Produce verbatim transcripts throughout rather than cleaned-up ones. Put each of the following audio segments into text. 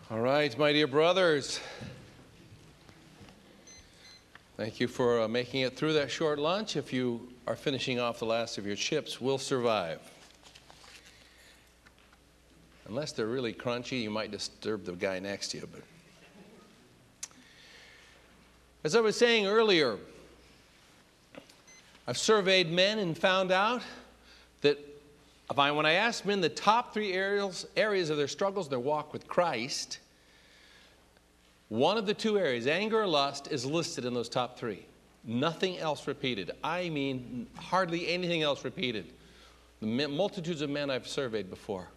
All right, my dear brothers, thank you for uh, making it through that short lunch. If you are finishing off the last of your chips, we'll survive. Unless they're really crunchy, you might disturb the guy next to you. But as I was saying earlier, I've surveyed men and found out that if I, when I asked men the top three areas, areas of their struggles, their walk with Christ, one of the two areas, anger or lust, is listed in those top three. Nothing else repeated. I mean, hardly anything else repeated. The multitudes of men I've surveyed before.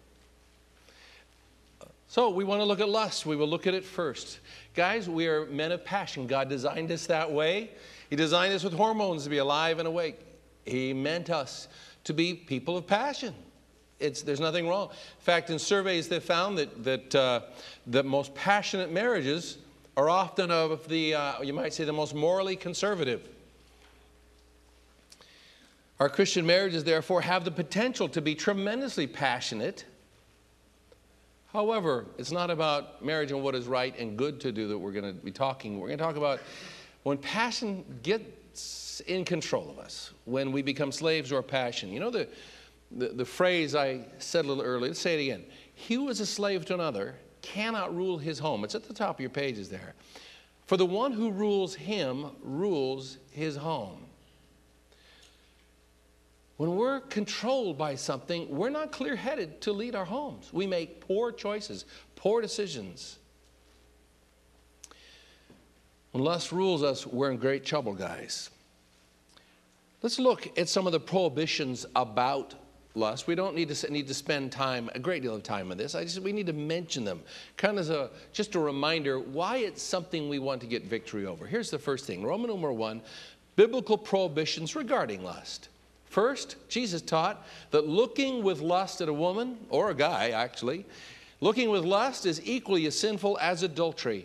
So we want to look at lust. We will look at it first. Guys, we are men of passion. God designed us that way. He designed us with hormones to be alive and awake. He meant us to be people of passion. It's, there's nothing wrong. In fact, in surveys they found that, that uh, the most passionate marriages are often of the, uh, you might say, the most morally conservative. Our Christian marriages, therefore, have the potential to be tremendously passionate. However, it's not about marriage and what is right and good to do that we're going to be talking. We're going to talk about when passion gets in control of us, when we become slaves to our passion. You know the, the, the phrase I said a little earlier, let's say it again. He who is a slave to another cannot rule his home. It's at the top of your pages there. For the one who rules him rules his home. When we're controlled by something, we're not clear-headed to lead our homes. We make poor choices, poor decisions. When lust rules us, we're in great trouble, guys. Let's look at some of the prohibitions about lust. We don't need to need to spend time, a great deal of time on this. I just we need to mention them, kind of as a just a reminder why it's something we want to get victory over. Here's the first thing: Roman numeral one, biblical prohibitions regarding lust. First, Jesus taught that looking with lust at a woman or a guy, actually, looking with lust is equally as sinful as adultery.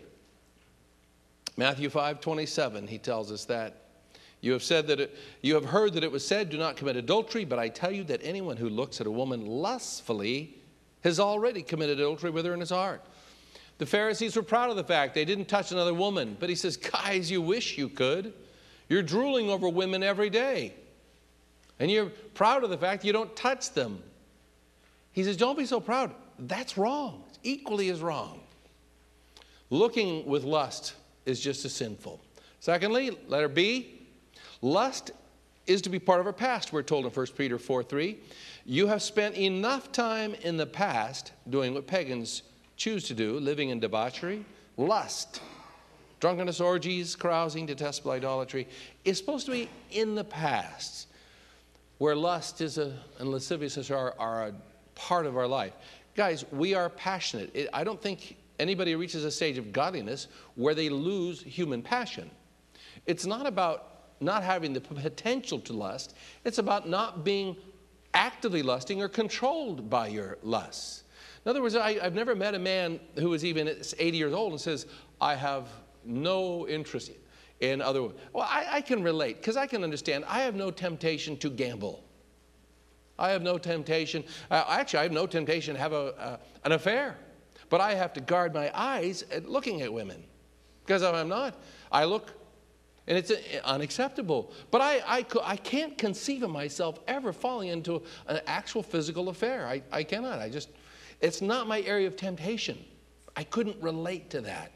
Matthew five twenty-seven, he tells us that. You have said that it, you have heard that it was said, do not commit adultery, but I tell you that anyone who looks at a woman lustfully has already committed adultery with her in his heart. The Pharisees were proud of the fact they didn't touch another woman, but he says, guys, you wish you could. You're drooling over women every day, and you're proud of the fact you don't touch them. He says, don't be so proud. That's wrong. It's equally as wrong. Looking with lust is just as sinful. Secondly, letter B, lust is to be part of our past. We're told in First Peter four three, you have spent enough time in the past doing what pagans choose to do, living in debauchery, lust, drunkenness, orgies, carousing, detestable idolatry. It's supposed to be in the past, where lust is a, and lasciviousness are, are a part of our life. Guys, we are passionate. It, I don't think anybody reaches a stage of godliness where they lose human passion. It's not about not having the potential to lust. It's about not being actively lusting or controlled by your lusts. In other words, I, I've never met a man who is even eighty years old and says, I have no interest in other women. Well, I, I can relate because I can understand. I have no temptation to gamble. I have no temptation. Uh, actually, I have no temptation to have a, uh, an affair. But I have to guard my eyes at looking at women because if I'm not, I look. And it's unacceptable. But I, I, I can't conceive of myself ever falling into an actual physical affair. I, I cannot. I just, it's not my area of temptation. I couldn't relate to that.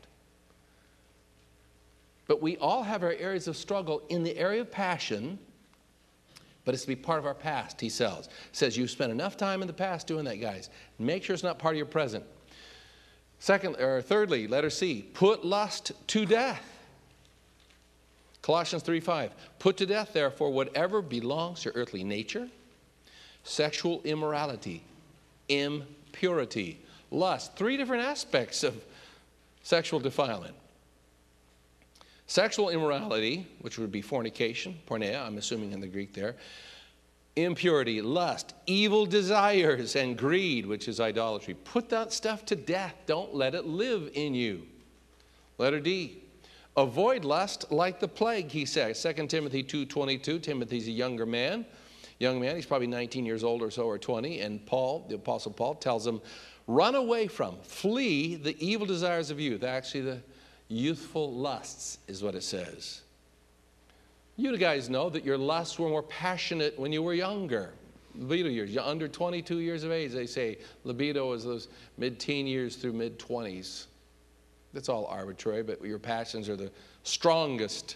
But we all have our areas of struggle in the area of passion, but it's to be part of our past, he says. Says you've spent enough time in the past doing that, guys. Make sure it's not part of your present. Second, or thirdly, letter C, put lust to death. Colossians three five, put to death, therefore, whatever belongs to earthly nature, sexual immorality, impurity, lust. Three different aspects of sexual defilement. Sexual immorality, which would be fornication, porneia, I'm assuming in the Greek there. Impurity, lust, evil desires, and greed, which is idolatry. Put that stuff to death. Don't let it live in you. Letter D. Avoid lust like the plague, he says. Second Timothy two twenty-two. Timothy's a younger man. Young man, he's probably nineteen years old or so, or twenty. And Paul, the Apostle Paul, tells him Run away from, flee the evil desires of youth. Actually, the youthful lusts is what it says. You guys know that your lusts were more passionate when you were younger. Libido years, you're under twenty-two years of age, they say libido is those mid-teen years through mid-twenties. That's all arbitrary, but your passions are the strongest.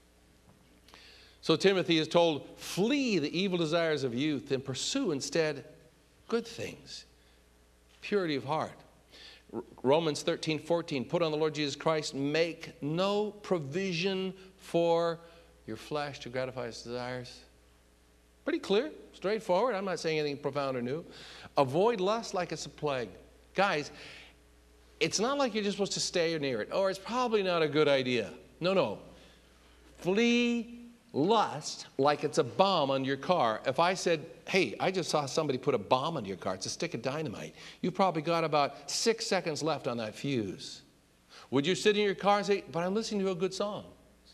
So Timothy is told, flee the evil desires of youth and pursue instead good things. Purity of heart. Romans thirteen fourteen, put on the Lord Jesus Christ, make no provision for your flesh to gratify its desires. Pretty clear, straightforward. I'm not saying anything profound or new. Avoid lust like it's a plague. Guys, it's not like you're just supposed to stay near it, or it's probably not a good idea. No, no. Flee lust like it's a bomb on your car. If I said, hey, I just saw somebody put a bomb on your car, it's a stick of dynamite, you probably got about six seconds left on that fuse. Would you sit in your car and say, but I'm listening to a good song?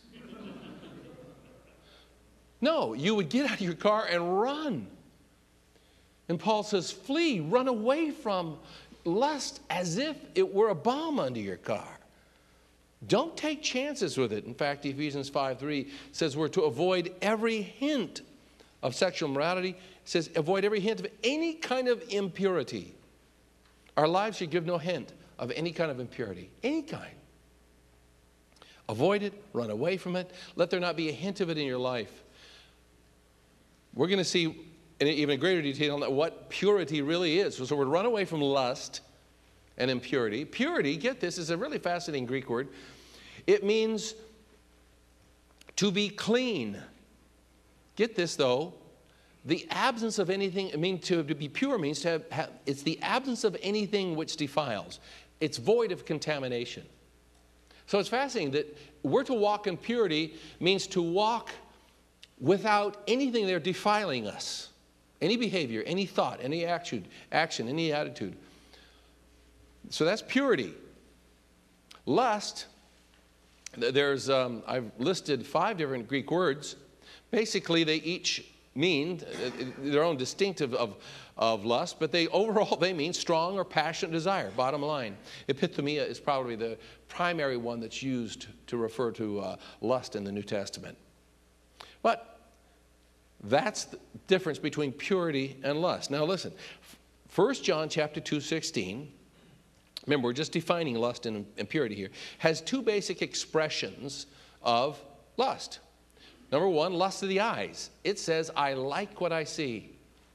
No, you would get out of your car and run. And Paul says, flee, run away from lust as if it were a bomb under your car. Don't take chances with it. In fact, Ephesians five three says we're to avoid every hint of sexual immorality. It says avoid every hint of any kind of impurity. Our lives should give no hint of any kind of impurity. Any kind. Avoid it, run away from it. Let there not be a hint of it in your life. We're going to see in even greater detail what purity really is. So we're to run away from lust and impurity. Purity, get this, is a really fascinating Greek word. It means to be clean. Get this, though. The absence of anything, I mean, to, to be pure means to have, have, it's the absence of anything which defiles. It's void of contamination. So it's fascinating that we're to walk in purity means to walk without anything there defiling us. Any behavior, any thought, any action, action, any attitude. So that's purity. Lust, there's, um, I've listed five different Greek words. Basically, they each mean their own distinctive of, of lust, but they overall, they mean strong or passionate desire, bottom line. Epithumia is probably the primary one that's used to refer to uh, lust in the New Testament. But that's the difference between purity and lust. Now listen, First John chapter two sixteen, remember we're just defining lust and impurity here, has two basic expressions of lust. Number one, lust of the eyes. It says, I like what I see.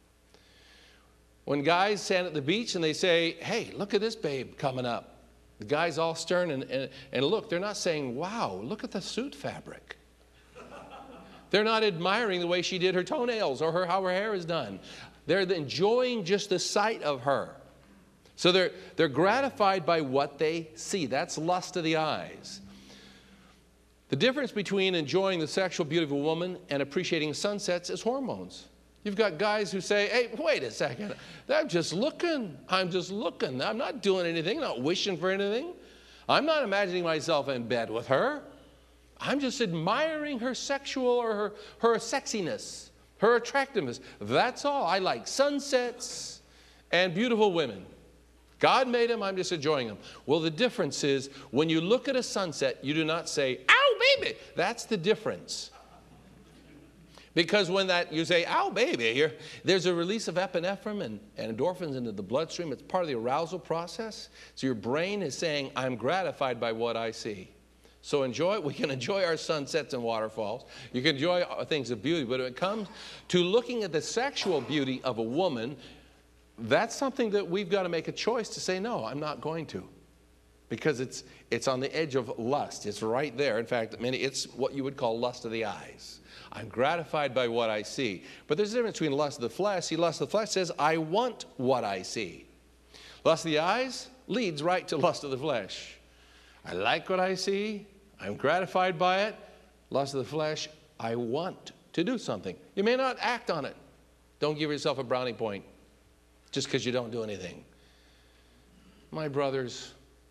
When guys stand at the beach and they say, hey, look at this babe coming up. The guy's all stern and, and, and look, they're not saying, wow, look at the suit fabric. They're not admiring the way she did her toenails or her, how her hair is done. They're enjoying just the sight of her. So they're, they're gratified by what they see. That's lust of the eyes. The difference between enjoying the sexual beauty of a woman and appreciating sunsets is hormones. You've got guys who say, hey, wait a second. I'm just looking. I'm just looking. I'm not doing anything, not wishing for anything. I'm not imagining myself in bed with her. I'm just admiring her sexual or her, her sexiness, her attractiveness. That's all. I like sunsets and beautiful women. God made them. I'm just enjoying them. Well, the difference is when you look at a sunset, you do not say, ow, baby. That's the difference. Because when that you say, ow, baby, you're, there's a release of epinephrine and, and endorphins into the bloodstream. It's part of the arousal process. So your brain is saying, I'm gratified by what I see. So enjoy it. We can enjoy our sunsets and waterfalls. You can enjoy things of beauty. But when it comes to looking at the sexual beauty of a woman, that's something that we've got to make a choice to say, no, I'm not going to. Because it's, it's on the edge of lust. It's right there. In fact, I mean, it's what you would call lust of the eyes. I'm gratified by what I see. But there's a difference between lust of the flesh. See, lust of the flesh says, I want what I see. Lust of the eyes leads right to lust of the flesh. I like what I see. I'm gratified by it. Lust of the flesh, I want to do something. You may not act on it. Don't give yourself a brownie point just because you don't do anything. My brothers,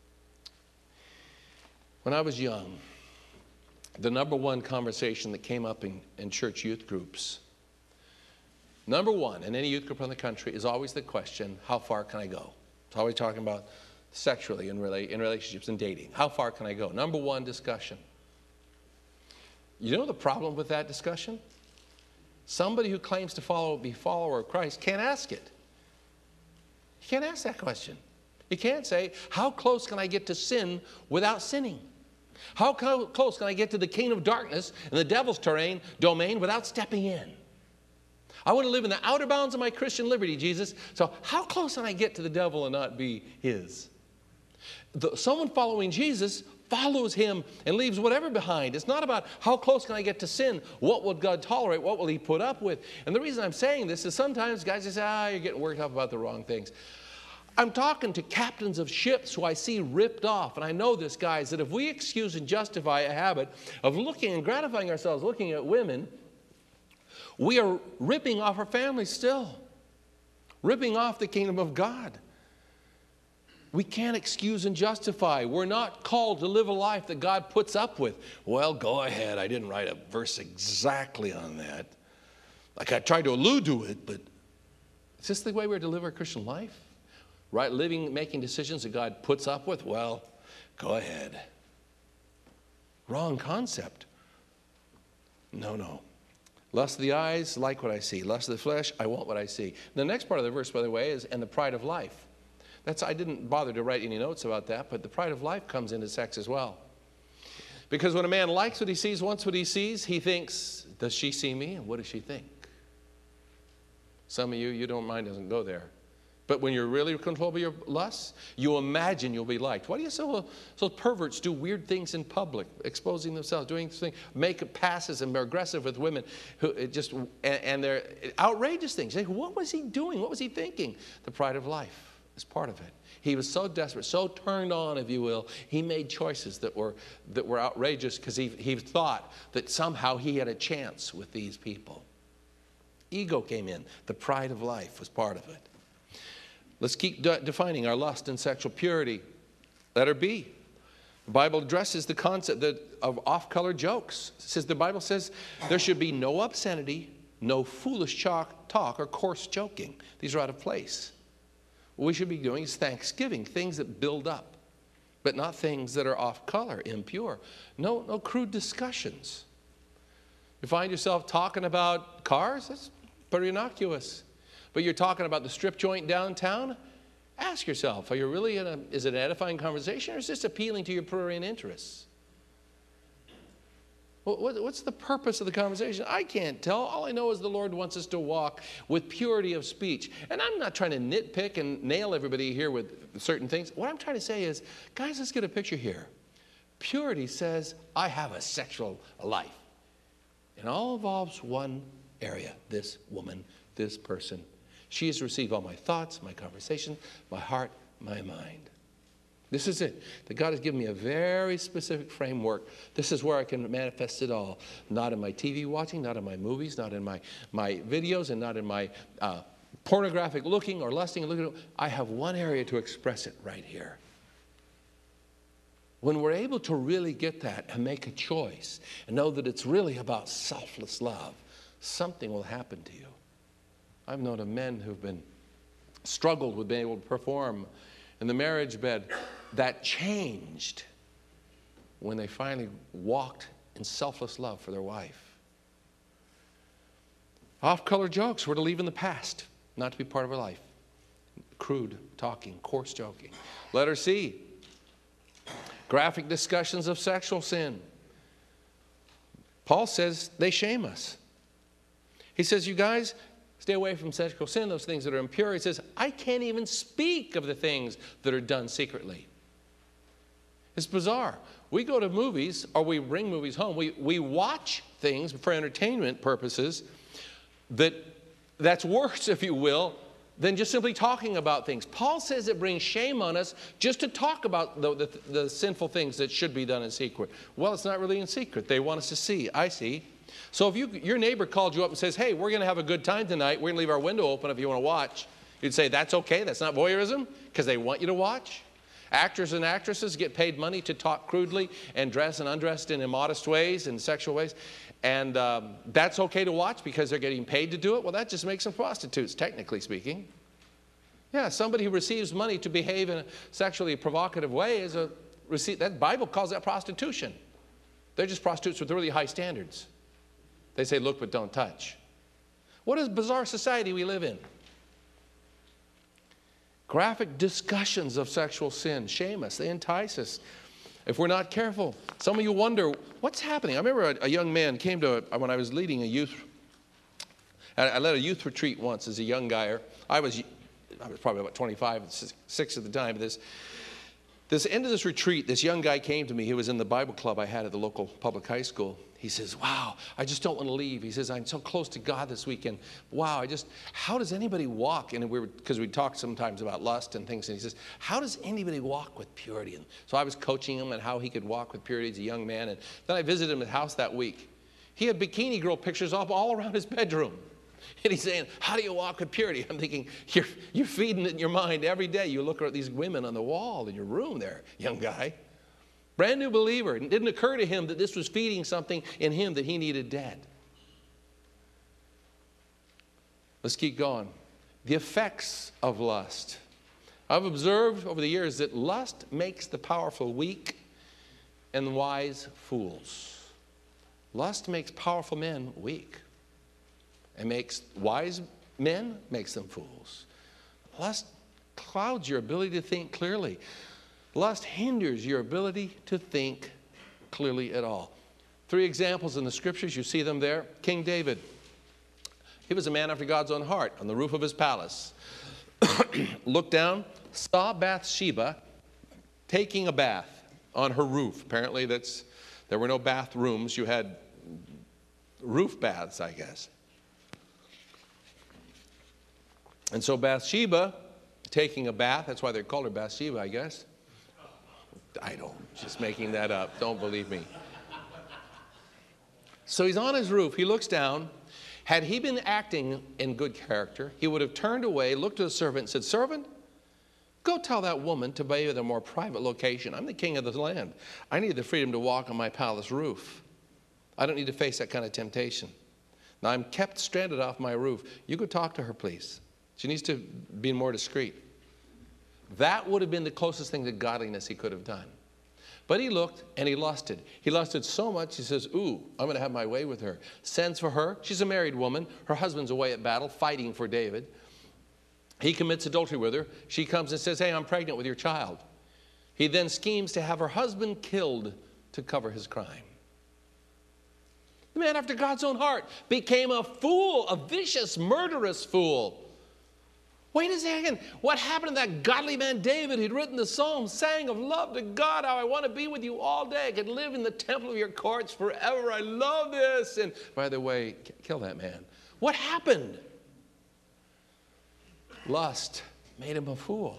when I was young, the number one conversation that came up in, in church youth groups, number one in any youth group in the country is always the question, how far can I go? It's always talking about sexually in, rela in relationships and dating. How far can I go? Number one, discussion. You know the problem with that discussion? Somebody who claims to follow, be a follower of Christ can't ask it. You can't ask that question. You can't say, how close can I get to sin without sinning? How co close can I get to the kingdom of darkness and the devil's terrain, domain without stepping in? I want to live in the outer bounds of my Christian liberty, Jesus. So how close can I get to the devil and not be his? The, someone following Jesus follows him and leaves whatever behind. It's not about how close can I get to sin. What will God tolerate? What will he put up with? And the reason I'm saying this is sometimes guys say, ah, you're getting worked up about the wrong things. I'm talking to captains of ships who I see ripped off. And I know this, guys, that if we excuse and justify a habit of looking and gratifying ourselves looking at women, we are ripping off our families still. Ripping off the kingdom of God. We can't excuse and justify. We're not called to live a life that God puts up with. Well, go ahead. I didn't write a verse exactly on that. Like I tried to allude to it, but is this the way we're to live our Christian life? Right? Living, making decisions that God puts up with? Well, go ahead. Wrong concept. No, no. Lust of the eyes, like what I see. Lust of the flesh, I want what I see. The next part of the verse, by the way, is, and the pride of life. That's, I didn't bother to write any notes about that, but the pride of life comes into sex as well. Because when a man likes what he sees, wants what he sees, he thinks, does she see me? And what does she think? Some of you, you don't mind, doesn't go there. But when you're really controlled by your lusts, you imagine you'll be liked. Why do you so, so perverts do weird things in public, exposing themselves, doing things, make passes and they're aggressive with women, who it just and, and they're outrageous things. Like, what was he doing? What was he thinking? The pride of life is part of it. He was so desperate, so turned on, if you will, he made choices that were that were outrageous because he he thought that somehow he had a chance with these people. Ego came in. The pride of life was part of it. Let's keep de defining our lust and sexual purity. Letter B. The Bible addresses the concept that, of off-color jokes. It says, the Bible says there should be no obscenity, no foolish talk, talk or coarse joking. These are out of place. What we should be doing is thanksgiving, things that build up, but not things that are off-color, impure. No, no crude discussions. You find yourself talking about cars, that's pretty innocuous. But you're talking about the strip joint downtown, ask yourself, are you really in a, is it an edifying conversation or is this appealing to your prurient interests? Well, what, what's the purpose of the conversation? I can't tell. All I know is the Lord wants us to walk with purity of speech. And I'm not trying to nitpick and nail everybody here with certain things. What I'm trying to say is, guys, let's get a picture here. Purity says, I have a sexual life. It all involves one area, this woman, this person. She has received all my thoughts, my conversation, my heart, my mind. This is it. That God has given me a very specific framework. This is where I can manifest it all. Not in my T V watching, not in my movies, not in my, my videos, and not in my uh, pornographic looking or lusting and looking. I have one area to express it right here. When we're able to really get that and make a choice and know that it's really about selfless love, something will happen to you. I've known of men who've been struggled with being able to perform in the marriage bed that changed when they finally walked in selfless love for their wife. Off-color jokes were to leave in the past, not to be part of our life. Crude talking, coarse joking. Letter C, graphic discussions of sexual sin. Paul says they shame us. He says, you guys, stay away from sexual sin, those things that are impure. He says, I can't even speak of the things that are done secretly. It's bizarre. We go to movies, or we bring movies home. We, we watch things for entertainment purposes that, that's worse, if you will, than just simply talking about things. Paul says it brings shame on us just to talk about the, the, the sinful things that should be done in secret. Well, it's not really in secret. They want us to see. I see. So if you, your neighbor called you up and says, hey, we're going to have a good time tonight. We're going to leave our window open if you want to watch. You'd say, that's okay. That's not voyeurism because they want you to watch. Actors and actresses get paid money to talk crudely and dress and undressed in immodest ways and sexual ways. And um, that's okay to watch because they're getting paid to do it. Well, that just makes them prostitutes, technically speaking. Yeah, somebody who receives money to behave in a sexually provocative way is a receipt. That Bible calls that prostitution. They're just prostitutes with really high standards. They say, look but don't touch. What a bizarre society we live in. Graphic discussions of sexual sin shame us. They entice us if we're not careful. Some of you wonder, what's happening? I remember a, a young man came to, a, when I was leading a youth, I, I led a youth retreat once as a young guy. I was, I was probably about twenty-five, six at the time. This, this end of this retreat, this young guy came to me. He was in the Bible club I had at the local public high school. He says, wow, I just don't want to leave. He says, I'm so close to God this weekend. Wow, I just, how does anybody walk? And we were, because we talked sometimes about lust and things, and he says, how does anybody walk with purity? And so I was coaching him on how he could walk with purity as a young man. And then I visited him at the house that week. He had bikini girl pictures up all around his bedroom. And he's saying, how do you walk with purity? I'm thinking, you're, you're feeding it in your mind every day. You look at these women on the wall in your room there, young guy. Brand new believer. It didn't occur to him that this was feeding something in him that he needed dead. Let's keep going. The effects of lust. I've observed over the years that lust makes the powerful weak and the wise fools. Lust makes powerful men weak. And makes wise men, makes them fools. Lust clouds your ability to think clearly. Lust hinders your ability to think clearly at all. Three examples in the scriptures, you see them there. King David, he was a man after God's own heart. On the roof of his palace, looked down, saw Bathsheba taking a bath on her roof. Apparently that's, there were no bathrooms. You had roof baths, I guess. And so Bathsheba taking a bath, that's why they called her Bathsheba, I guess. I don't, just making that up. Don't believe me. So he's on his roof. He looks down. Had he been acting in good character, he would have turned away, looked at the servant and said, servant, go tell that woman to bathe at a more private location. I'm the king of the land. I need the freedom to walk on my palace roof. I don't need to face that kind of temptation. Now I'm kept stranded off my roof. You go talk to her, please. She needs to be more discreet. That would have been the closest thing to godliness he could have done. But he looked and he lusted. He lusted so much, he says, ooh, I'm going to have my way with her. Sends for her. She's a married woman. Her husband's away at battle fighting for David. He commits adultery with her. She comes and says, hey, I'm pregnant with your child. He then schemes to have her husband killed to cover his crime. The man after God's own heart became a fool, a vicious, murderous fool. Wait a second. What happened to that godly man David who'd written the psalm, sang of love to God, how I want to be with you all day. I could live in the temple of your courts forever. I love this. And by the way, kill that man. What happened? Lust made him a fool.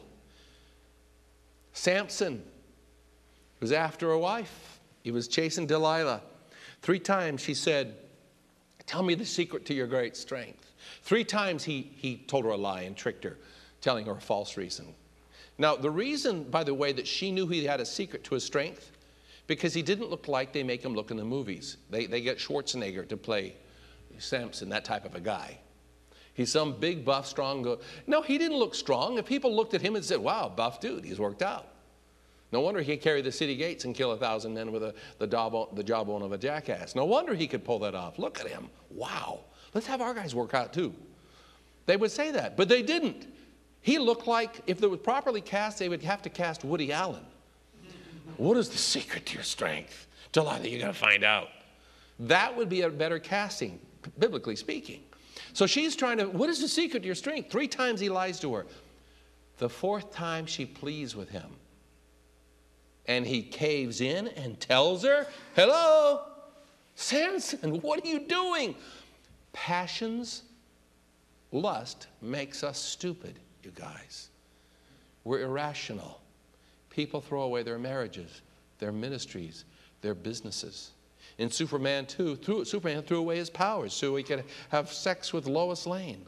Samson was after a wife. He was chasing Delilah. Three times she said, tell me the secret to your great strength. Three times he, he told her a lie and tricked her, telling her a false reason. Now, the reason, by the way, that she knew he had a secret to his strength, because he didn't look like they make him look in the movies. They, they get Schwarzenegger to play Samson, that type of a guy. He's some big, buff, strong guy. No, he didn't look strong. If people looked at him and said, wow, buff dude, he's worked out. No wonder he could carry the city gates and kill a thousand men with a, the, jawbone, the jawbone of a jackass. No wonder he could pull that off. Look at him. Wow. Let's have our guys work out too. They would say that, but they didn't. He looked like, if it was properly cast, they would have to cast Woody Allen. What is the secret to your strength? Delilah, you got to find out. That would be a better casting, biblically speaking. So she's trying to, what is the secret to your strength? Three times he lies to her. The fourth time she pleads with him. And he caves in and tells her, hello, Samson, what are you doing? Passions, lust makes us stupid, you guys. We're irrational. People throw away their marriages, their ministries, their businesses. In Superman two, threw, Superman threw away his powers so he could have sex with Lois Lane.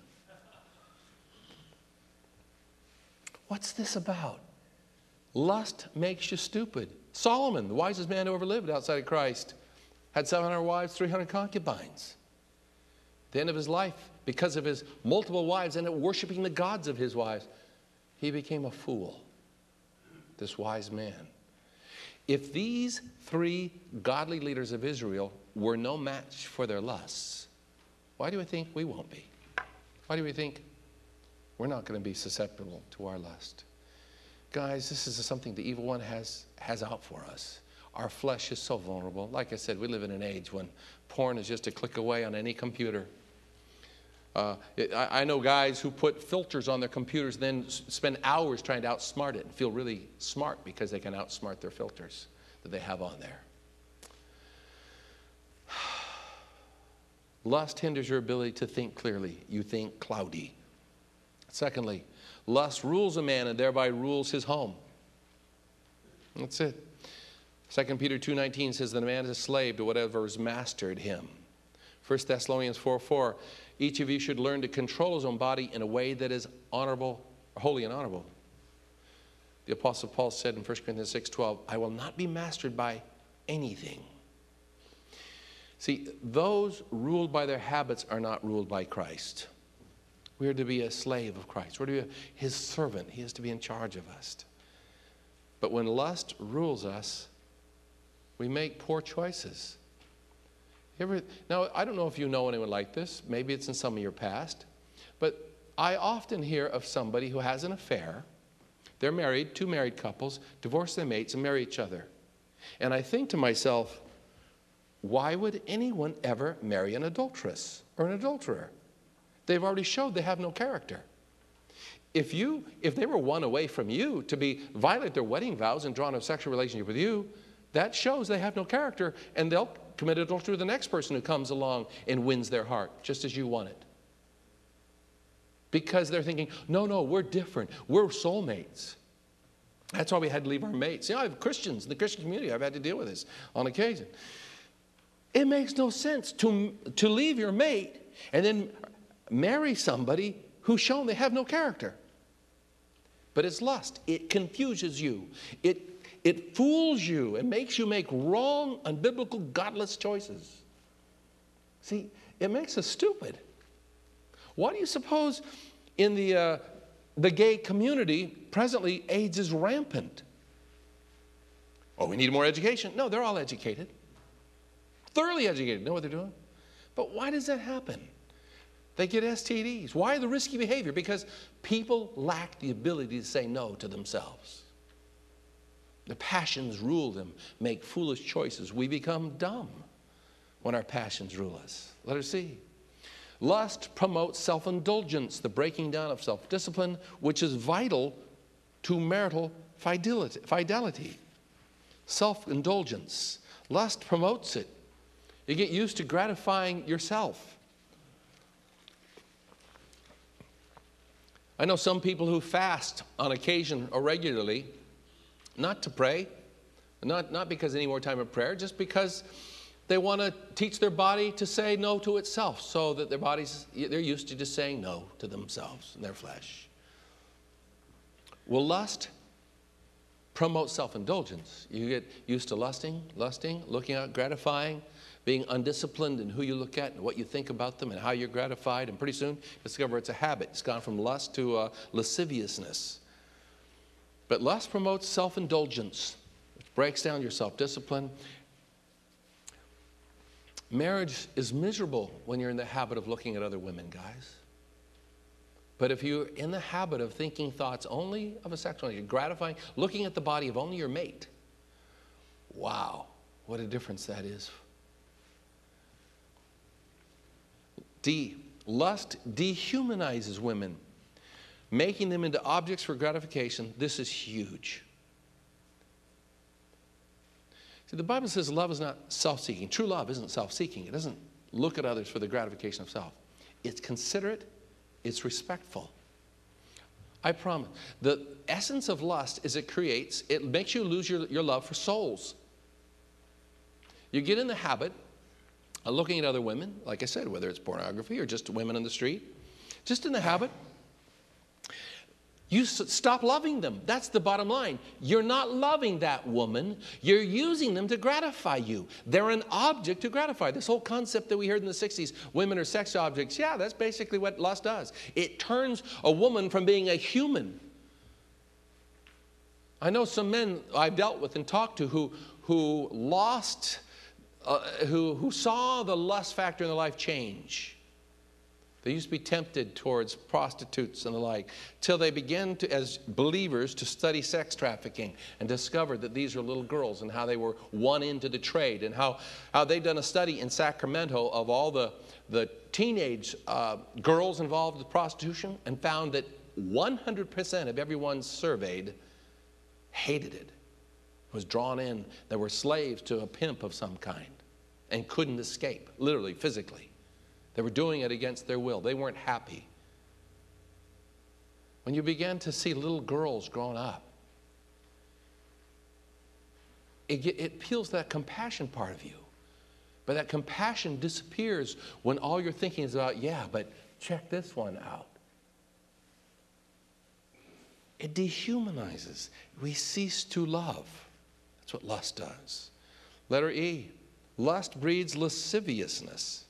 What's this about? Lust makes you stupid. Solomon, the wisest man who ever lived outside of Christ, had seven hundred wives, three hundred concubines. At the end of his life, because of his multiple wives, ended up worshiping the gods of his wives. He became a fool, this wise man. If these three godly leaders of Israel were no match for their lusts, why do we think we won't be? Why do we think we're not going to be susceptible to our lust? Guys, this is something the evil one has, has out for us. Our flesh is so vulnerable. Like I said, we live in an age when porn is just a click away on any computer. Uh, it, I, I know guys who put filters on their computers and then s- spend hours trying to outsmart it and feel really smart because they can outsmart their filters that they have on there. Lust hinders your ability to think clearly. You think cloudy. Secondly, lust rules a man and thereby rules his home. That's it. Second Peter two nineteen says that a man is a slave to whatever has mastered him. First Thessalonians four four, each of you should learn to control his own body in a way that is honorable, holy and honorable. The Apostle Paul said in First Corinthians six twelve, I will not be mastered by anything. See, those ruled by their habits are not ruled by Christ. We are to be a slave of Christ. We're to be his servant. He is to be in charge of us. But when lust rules us, we make poor choices. You ever, now, I don't know if you know anyone like this. Maybe it's in some of your past. But I often hear of somebody who has an affair. They're married, two married couples, divorce their mates and marry each other. And I think to myself, why would anyone ever marry an adulteress or an adulterer? They've already showed they have no character. If you, if they were won away from you to be violate their wedding vows and draw on a sexual relationship with you, that shows they have no character, and they'll commit adultery with the next person who comes along and wins their heart, just as you want it. Because they're thinking, no, no, we're different. We're soulmates. That's why we had to leave our mates. You know, I have Christians in the Christian community. I've had to deal with this on occasion. It makes no sense to, to leave your mate and then marry somebody who's shown they have no character. But it's lust. It confuses you. It, it fools you. It makes you make wrong, unbiblical, godless choices. See, it makes us stupid. Why do you suppose in the, uh, the gay community, presently, AIDS is rampant? Oh, we need more education. No, they're all educated. Thoroughly educated. Know what they're doing? But why does that happen? They get S T Ds. Why the risky behavior? Because people lack the ability to say no to themselves. The passions rule them, make foolish choices. We become dumb when our passions rule us. Let her see. Lust promotes self-indulgence, the breaking down of self-discipline, which is vital to marital fidelity. fidelity. Self-indulgence. Lust promotes it. You get used to gratifying yourself. I know some people who fast on occasion or regularly, not to pray, not, not because they need more time of prayer, just because they want to teach their body to say no to itself, so that their bodies, they're used to just saying no to themselves and their flesh. Well, lust promotes self-indulgence. You get used to lusting, lusting, looking out, gratifying, being undisciplined in who you look at and what you think about them and how you're gratified. And pretty soon, you discover it's a habit. It's gone from lust to uh, lasciviousness. But lust promotes self-indulgence. It breaks down your self-discipline. Marriage is miserable when you're in the habit of looking at other women, guys. But if you're in the habit of thinking thoughts only of a sexual nature, gratifying, looking at the body of only your mate, wow, what a difference that is. D, lust dehumanizes women, making them into objects for gratification. This is huge. See, the Bible says love is not self-seeking. True love isn't self-seeking. It doesn't look at others for the gratification of self. It's considerate. It's respectful. I promise. The essence of lust is it creates, it makes you lose your, your love for souls. You get in the habit of looking at other women, like I said, whether it's pornography or just women on the street, just in the habit. You stop loving them. That's the bottom line. You're not loving that woman. You're using them to gratify you. They're an object to gratify. This whole concept that we heard in the sixties, women are sex objects, yeah, that's basically what lust does. It turns a woman from being a human I know some men I've dealt with and talked to who, who lost, uh, who, who saw the lust factor in their life change. They used to be tempted towards prostitutes and the like, till they began to, as believers, to study sex trafficking and discovered that these are little girls and how they were won into the trade, and how, how they'd done a study in Sacramento of all the, the teenage uh, girls involved with prostitution, and found that one hundred percent of everyone surveyed hated it, was drawn in. They were slaves to a pimp of some kind and couldn't escape, literally, physically. They were doing it against their will. They weren't happy. When you begin to see little girls growing up, it, it peels that compassion part of you. But that compassion disappears when all you're thinking is about, yeah, but check this one out. It dehumanizes. We cease to love. That's what lust does. Letter E, lust breeds lasciviousness.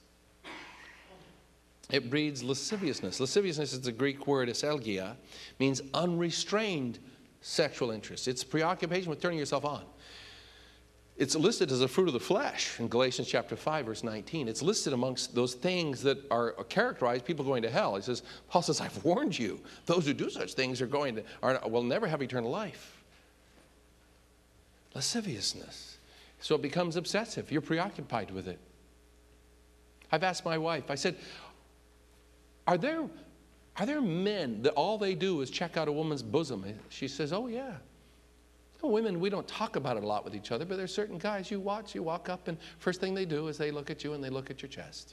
It breeds lasciviousness. Lasciviousness is the Greek word eselgia, means unrestrained sexual interest. It's preoccupation with turning yourself on. It's listed as a fruit of the flesh in Galatians chapter five, verse nineteen. It's listed amongst those things that are characterized people going to hell. He says, Paul says, I've warned you. Those who do such things are going to, are, will never have eternal life. Lasciviousness. So it becomes obsessive. You're preoccupied with it. I've asked my wife, I said, Are there, are there men that all they do is check out a woman's bosom? She says, oh, yeah. Well, women, we don't talk about it a lot with each other, but there's certain guys you watch, you walk up, and first thing they do is they look at you and they look at your chest.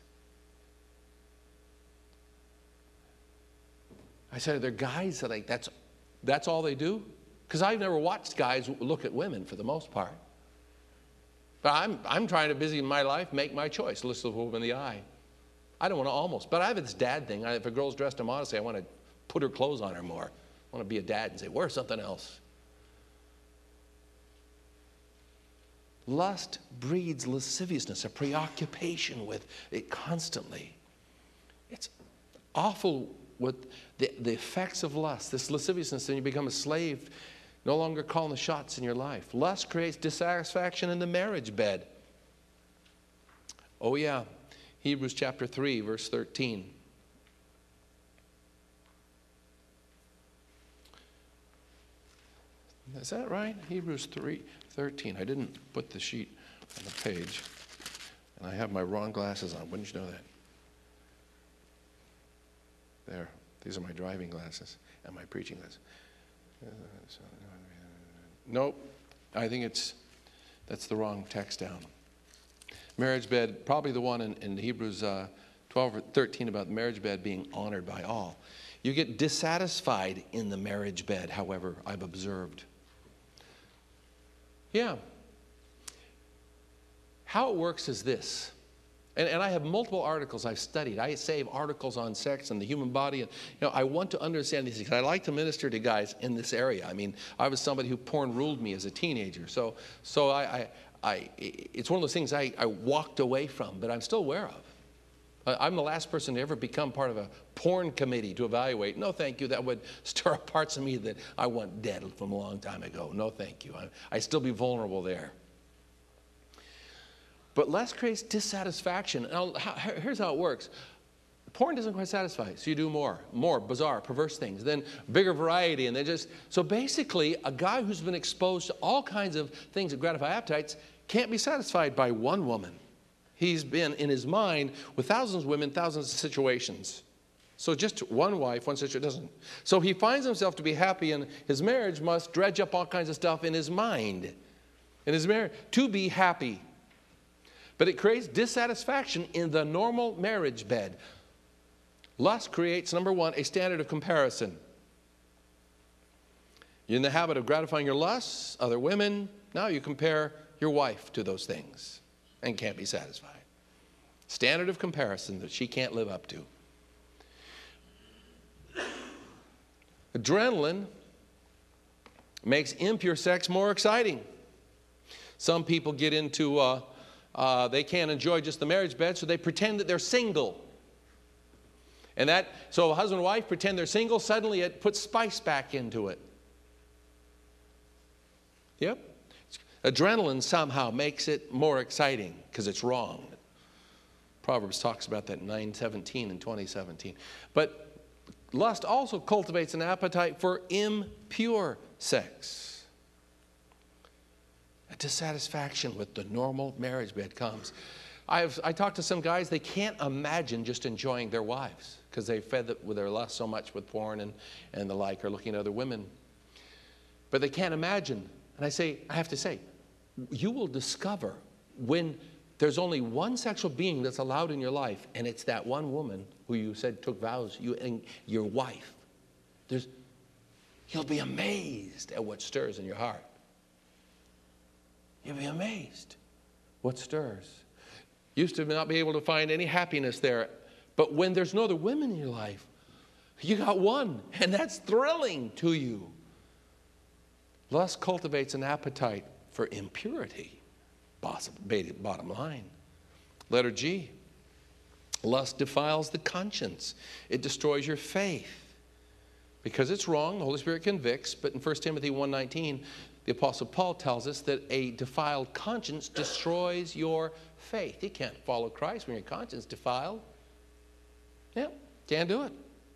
I said, are there guys that like, that's, that's all they do? Because I've never watched guys look at women for the most part. But I'm, I'm trying to busy in my life, make my choice, look a woman in the eye. I don't want to almost, but I have this dad thing. I, if a girl's dressed immodestly, I want to put her clothes on her more. I want to be a dad and say, wear something else. Lust breeds lasciviousness, a preoccupation with it constantly. It's awful with the, the effects of lust, this lasciviousness, and you become a slave, no longer calling the shots in your life. Lust creates dissatisfaction in the marriage bed. Oh yeah. Hebrews chapter three, verse thirteen. Is that right? Hebrews three, thirteen. I didn't put the sheet on the page, and I have my wrong glasses on. Wouldn't you know that? There. These are my driving glasses and my preaching glasses. Nope. I think it's, that's the wrong text down. Marriage bed, probably the one in, in Hebrews uh, twelve or thirteen about the marriage bed being honored by all. You get dissatisfied in the marriage bed, however, I've observed. Yeah. How it works is this. And, and I have multiple articles I've studied. I save articles on sex and the human body. And, you know, I want to understand these things. I like to minister to guys in this area. I mean, I was somebody who porn ruled me as a teenager. So, so I... I I, it's one of those things I, I walked away from, but I'm still aware of. I'm the last person to ever become part of a porn committee to evaluate. No, thank you. That would stir up parts of me that I want dead from a long time ago. No, thank you. I, I'd still be vulnerable there. But lust creates dissatisfaction. Now, how, here's how it works. Porn doesn't quite satisfy, so you do more, more bizarre, perverse things, then bigger variety, and then just, so basically, a guy who's been exposed to all kinds of things that gratify appetites can't be satisfied by one woman. He's been, in his mind, with thousands of women, thousands of situations. So just one wife, one situation doesn't. So he finds himself to be happy, and his marriage must dredge up all kinds of stuff in his mind, in his marriage, to be happy. But it creates dissatisfaction in the normal marriage bed. Lust creates, number one, a standard of comparison. You're in the habit of gratifying your lusts, other women. Now you compare your wife to those things and can't be satisfied. Standard of comparison that she can't live up to. Adrenaline makes impure sex more exciting. Some people get into, uh, uh, they can't enjoy just the marriage bed, so they pretend that they're single. And that, so a husband and wife pretend they're single, suddenly it puts spice back into it. Yep. Adrenaline somehow makes it more exciting because it's wrong. Proverbs talks about that in nine seventeen and twenty seventeen. But lust also cultivates an appetite for impure sex. A dissatisfaction with the normal marriage bed comes. I've, I talked to some guys, they can't imagine just enjoying their wives because they fed the, with their lust so much with porn and, and the like, or looking at other women. But they can't imagine. And I say, I have to say, you will discover when there's only one sexual being that's allowed in your life, and it's that one woman who you said took vows, you and your wife. There's, you'll be amazed at what stirs in your heart. You'll be amazed what stirs. Used to not be able to find any happiness there, but when there's no other women in your life, you got one, and that's thrilling to you. Lust cultivates an appetite for impurity, bottom line. Letter G, lust defiles the conscience. It destroys your faith. Because it's wrong, the Holy Spirit convicts, but in First Timothy one nineteen, the Apostle Paul tells us that a defiled conscience destroys your faith. You can't follow Christ when your conscience is defiled. Yeah, can't do it.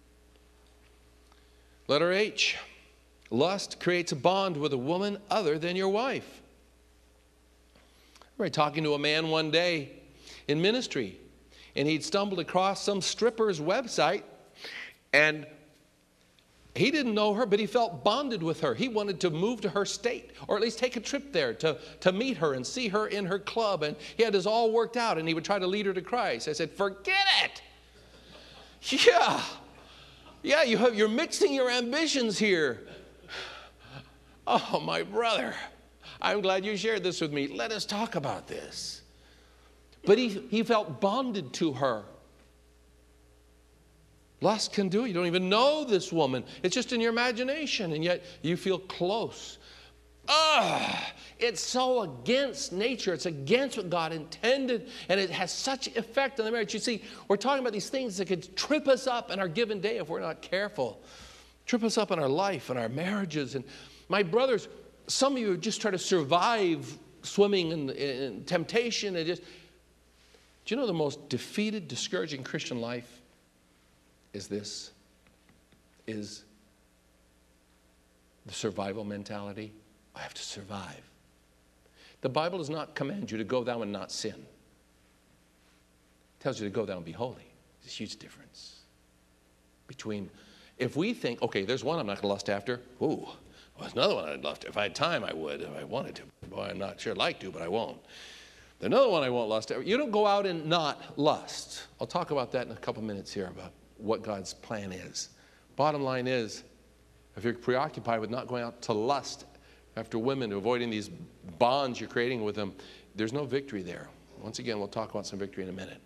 Letter H, lust creates a bond with a woman other than your wife. I was talking to a man one day in ministry, and he'd stumbled across some stripper's website, and he didn't know her, but he felt bonded with her. He wanted to move to her state, or at least take a trip there to, to meet her and see her in her club. And he had this all worked out, and he would try to lead her to Christ. I said, forget it. Yeah. Yeah, you have, you're mixing your ambitions here. Oh, my brother, I'm glad you shared this with me. Let us talk about this. But he, he felt bonded to her. Lust can do it. You don't even know this woman. It's just in your imagination, and yet you feel close. Ah, it's so against nature. It's against what God intended, and it has such effect on the marriage. You see, we're talking about these things that could trip us up in our given day if we're not careful. Trip us up in our life and our marriages. And my brothers, some of you just try to survive swimming in, in temptation. And just, do you know the most defeated, discouraging Christian life is this, is the survival mentality? I have to survive. The Bible does not command you to go down and not sin. It tells you to go down and be holy. There's a huge difference between, if we think, okay, there's one I'm not going to lust after. Ooh, well, there's another one I'd love to. If I had time, I would, if I wanted to. Boy, I'm not sure I'd like to, but I won't. There's another one I won't lust after. You don't go out and not lust. I'll talk about that in a couple minutes here, about what God's plan is. Bottom line is, if you're preoccupied with not going out to lust after women, avoiding these bonds you're creating with them, there's no victory there. Once again, we'll talk about some victory in a minute.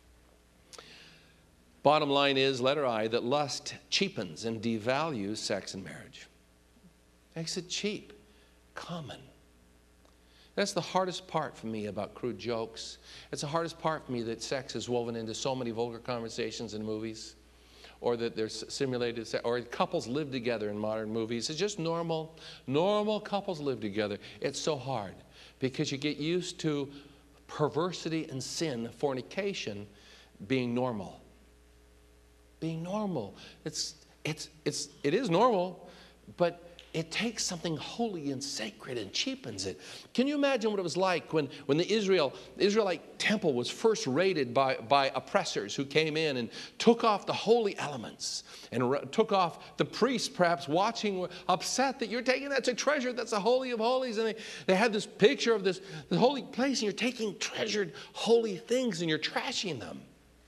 Bottom line is, letter I, that lust cheapens and devalues sex and marriage. Makes it cheap, common. That's the hardest part for me about crude jokes. It's the hardest part for me that sex is woven into so many vulgar conversations in movies, or that there's simulated sex, or couples live together in modern movies. It's just normal. Normal couples live together. It's so hard because you get used to perversity and sin, fornication, being normal. Being normal. It's, it's, it's, it is normal, but it takes something holy and sacred and cheapens it. Can you imagine what it was like when, when the Israel, Israelite temple was first raided by, by oppressors who came in and took off the holy elements and took off the priests perhaps watching, upset that you're taking, that's a treasure, that's a holy of holies. And they, they had this picture of this, this holy place, and you're taking treasured holy things and you're trashing them.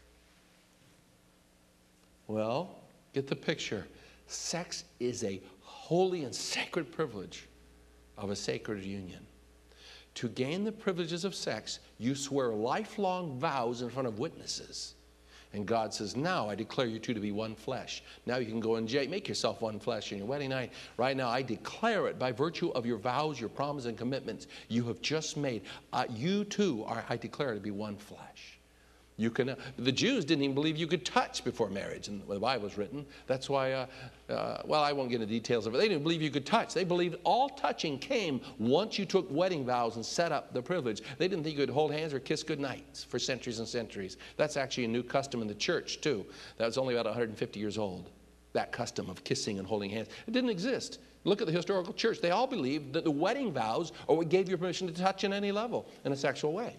Well, get the picture. Sex is a holy and sacred privilege of a sacred union. To gain the privileges of sex, you swear lifelong vows in front of witnesses. And God says, now I declare you two to be one flesh. Now you can go and make yourself one flesh in your wedding night. Right now I declare it by virtue of your vows, your promises, and commitments you have just made. Uh, you two are, I declare, to be one flesh. You can, the Jews didn't even believe you could touch before marriage, and when the Bible was written. That's why, uh, uh, well, I won't get into details of it. They didn't believe you could touch. They believed all touching came once you took wedding vows and set up the privilege. They didn't think you could hold hands or kiss goodnights for centuries and centuries. That's actually a new custom in the church, too. That was only about one hundred fifty years old, that custom of kissing and holding hands. It didn't exist. Look at the historical church. They all believed that the wedding vows are what gave you permission to touch in any level in a sexual way.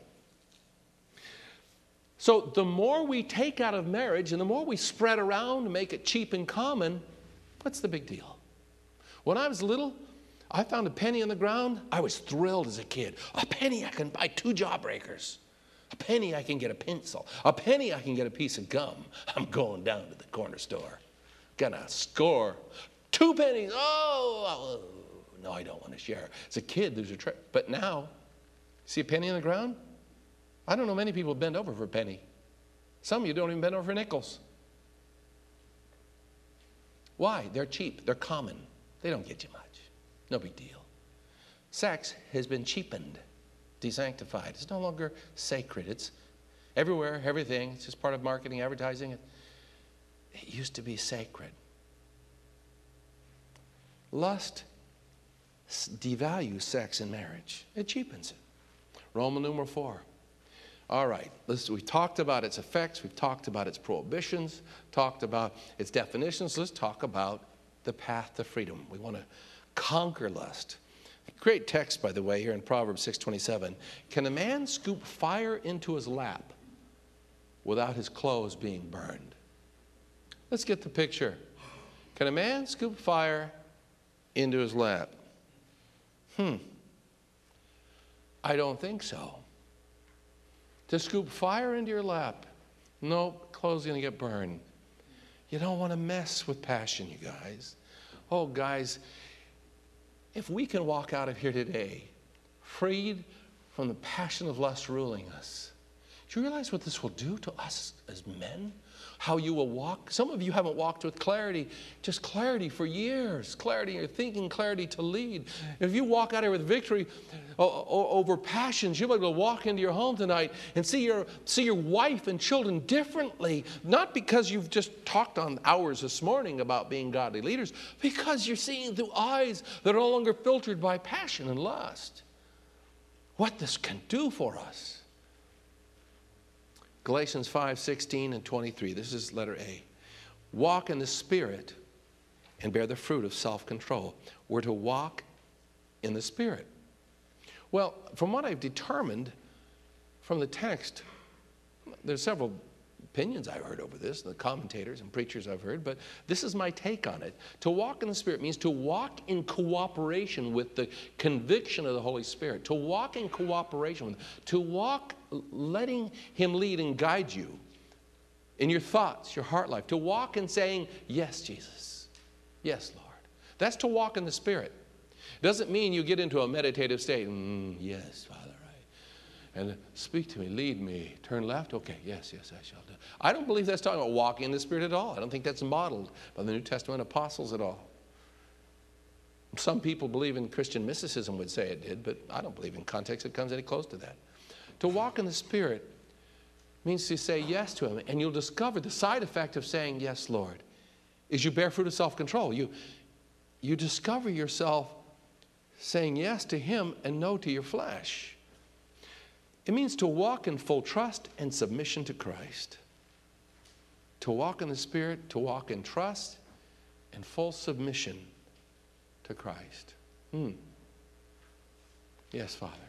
So the more we take out of marriage and the more we spread around and make it cheap and common, what's the big deal? When I was little, I found a penny on the ground. I was thrilled as a kid. A penny, I can buy two jawbreakers. A penny, I can get a pencil. A penny, I can get a piece of gum. I'm going down to the corner store. Gonna score two pennies. Oh, no, I don't want to share. As a kid, there's a trick. But now, see a penny on the ground? I don't know many people bend over for a penny. Some of you don't even bend over for nickels. Why? They're cheap. They're common. They don't get you much. No big deal. Sex has been cheapened, desanctified. It's no longer sacred. It's everywhere, everything. It's just part of marketing, advertising. It, it used to be sacred. Lust devalues sex in marriage. It cheapens it. Roman numeral four. All right, let's, we talked about its effects, we've talked about its prohibitions, talked about its definitions. Let's talk about the path to freedom. We want to conquer lust. Great text, by the way, here in Proverbs six twenty-seven. Can a man scoop fire into his lap without his clothes being burned? Let's get the picture. Can a man scoop fire into his lap? Hmm. I don't think so. To scoop fire into your lap, no, clothes are going to get burned. You don't want to mess with passion, you guys. Oh, guys, if we can walk out of here today freed from the passion of lust ruling us, do you realize what this will do to us as men? How you will walk? Some of you haven't walked with clarity, just clarity for years. Clarity in your thinking, clarity to lead. If you walk out here with victory over passions, you'll be able to walk into your home tonight and see your, see your wife and children differently. Not because you've just talked on hours this morning about being godly leaders, because you're seeing through eyes that are no longer filtered by passion and lust. What this can do for us. Galatians five sixteen and twenty-three. This is letter A. Walk in the Spirit and bear the fruit of self-control. We're to walk in the Spirit. Well, from what I've determined from the text, there's several opinions I've heard over this, the commentators and preachers I've heard, but this is my take on it. To walk in the Spirit means to walk in cooperation with the conviction of the Holy Spirit. To walk in cooperation with Him. To walk letting Him lead and guide you in your thoughts, your heart life. To walk in saying, yes, Jesus. Yes, Lord. That's to walk in the Spirit. It doesn't mean you get into a meditative state. Mm, yes, Father. And speak to me, lead me, turn left. Okay, yes, yes, I shall do. I don't believe that's talking about walking in the Spirit at all. I don't think that's modeled by the New Testament apostles at all. Some people believe in Christian mysticism would say it did, but I don't believe in context it comes any close to that. To walk in the Spirit means to say yes to Him, and you'll discover the side effect of saying yes, Lord, is you bear fruit of self-control. You, you discover yourself saying yes to Him and no to your flesh. It means to walk in full trust and submission to Christ. To walk in the Spirit, to walk in trust and full submission to Christ. Hmm. Yes, Father.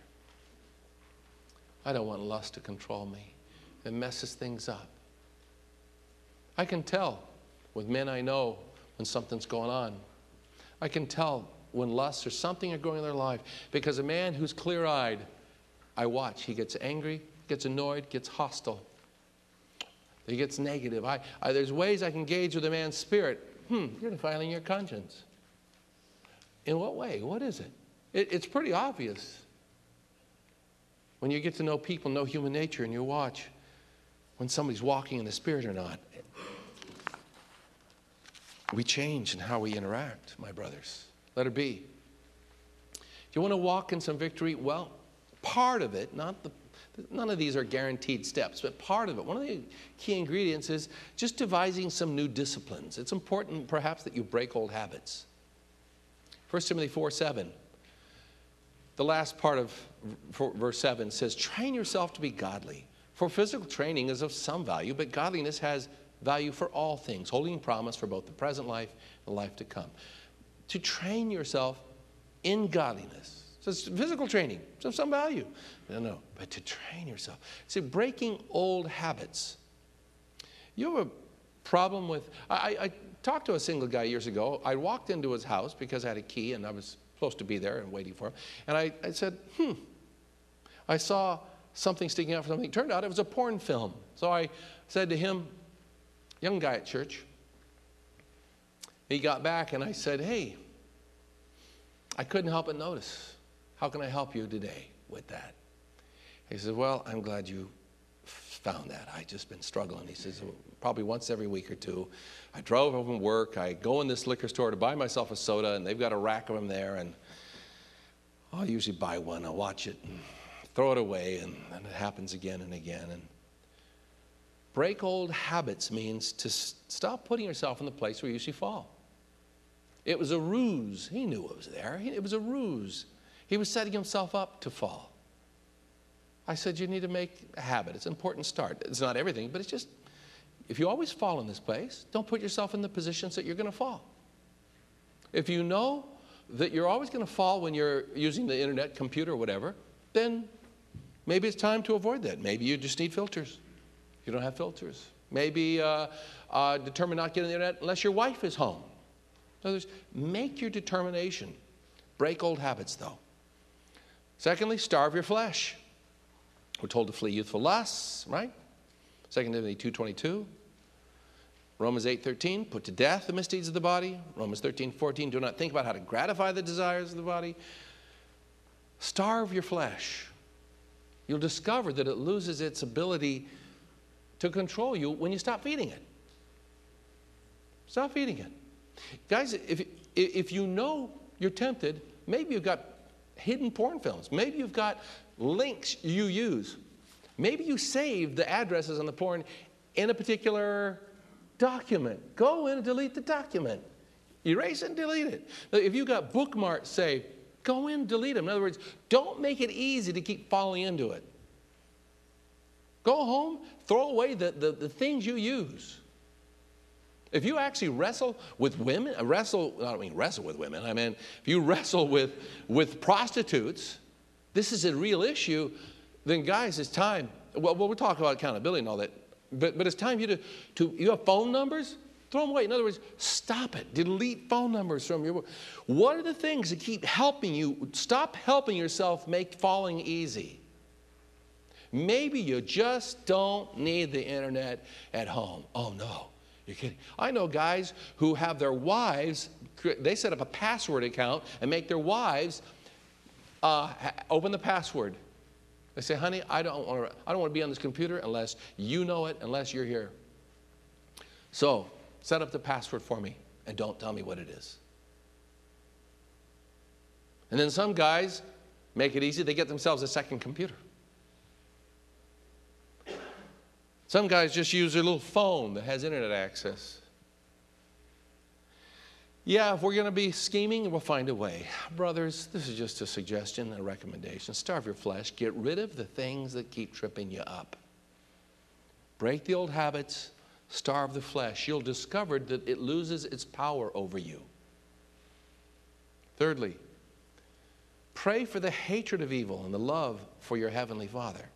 I don't want lust to control me. It messes things up. I can tell with men I know when something's going on. I can tell when lust or something are going in their life, because a man who's clear-eyed, I watch. He gets angry, gets annoyed, gets hostile. He gets negative. I, I, there's ways I can gauge with a man's spirit. Hmm, you're defiling your conscience. In what way? What is it? it? It's pretty obvious. When you get to know people, know human nature, and you watch when somebody's walking in the Spirit or not, we change in how we interact, my brothers. Let it be. Do you want to walk in some victory? Well, part of it, not the, None of these are guaranteed steps, but part of it, one of the key ingredients is just devising some new disciplines. It's important, perhaps, that you break old habits. First Timothy four seven, the last part of verse seven says, train yourself to be godly. For physical training is of some value, but godliness has value for all things, holding promise for both the present life and the life to come. To train yourself in godliness. So it's physical training, it's of some value. No, no, but to train yourself. See, breaking old habits. You have a problem with, I, I talked to a single guy years ago. I walked into his house because I had a key and I was supposed to be there and waiting for him. And I, I said, hmm, I saw something sticking out from something. It turned out it was a porn film. So I said to him, young guy at church, he got back and I said, hey, I couldn't help but notice. How can I help you today with that? He says, well, I'm glad you found that. I've just been struggling. He says, probably once every week or two, I drove home from work. I go in this liquor store to buy myself a soda, and they've got a rack of them there, and I'll usually buy one. I'll watch it and throw it away, and, and it happens again and again. And break old habits means to s- stop putting yourself in the place where you usually fall. It was a ruse. He knew it was there. He, it was a ruse. He was setting himself up to fall. I said, you need to make a habit. It's an important start. It's not everything, but it's just, if you always fall in this place, don't put yourself in the positions that you're going to fall. If you know that you're always going to fall when you're using the internet, computer, or whatever, then maybe it's time to avoid that. Maybe you just need filters. You don't have filters. Maybe uh, uh, determine not to get on the internet unless your wife is home. In other words, make your determination. Break old habits, though. Secondly, starve your flesh. We're told to flee youthful lusts, right? Second Timothy two twenty-two. Romans eight thirteen, put to death the misdeeds of the body. Romans thirteen fourteen, do not think about how to gratify the desires of the body. Starve your flesh. You'll discover that it loses its ability to control you when you stop feeding it. Stop feeding it. Guys, if, if you know you're tempted, maybe you've got hidden porn films. Maybe you've got links you use. Maybe you save the addresses on the porn in a particular document. Go in and delete the document. Erase it and delete it. Now, if you've got bookmarks saved, go in and delete them. In other words, don't make it easy to keep falling into it. Go home, throw away the, the, the things you use. If you actually wrestle with women, wrestle, I don't mean wrestle with women, I mean, if you wrestle with, with prostitutes, this is a real issue, then guys, it's time. Well, we'll talk about accountability and all that, but, but it's time for you to, to, you have phone numbers? Throw them away. In other words, stop it. Delete phone numbers from your, what are the things that keep helping you? Stop helping yourself make falling easy. Maybe you just don't need the internet at home. Oh, no. You're kidding. I know guys who have their wives, they set up a password account and make their wives uh, open the password. They say, honey, I don't want to, I don't want to be on this computer unless you know it, unless you're here. So set up the password for me and don't tell me what it is. And then some guys make it easy. They get themselves a second computer. Some guys just use their little phone that has internet access. Yeah, if we're going to be scheming, we'll find a way. Brothers, this is just a suggestion, a recommendation. Starve your flesh. Get rid of the things that keep tripping you up. Break the old habits. Starve the flesh. You'll discover that it loses its power over you. Thirdly, pray for the hatred of evil and the love for your heavenly Father.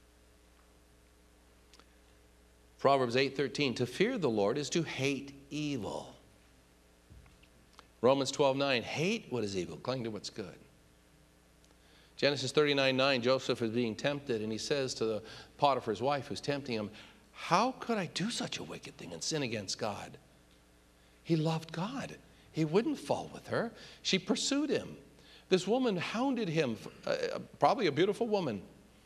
Proverbs eight thirteen, to fear the Lord is to hate evil. Romans twelve nine, hate what is evil, cling to what's good. Genesis thirty-nine nine, Joseph is being tempted, and he says to the Potiphar's wife who's tempting him, how could I do such a wicked thing and sin against God? He loved God. He wouldn't fall with her. She pursued him. This woman hounded him, uh, probably a beautiful woman.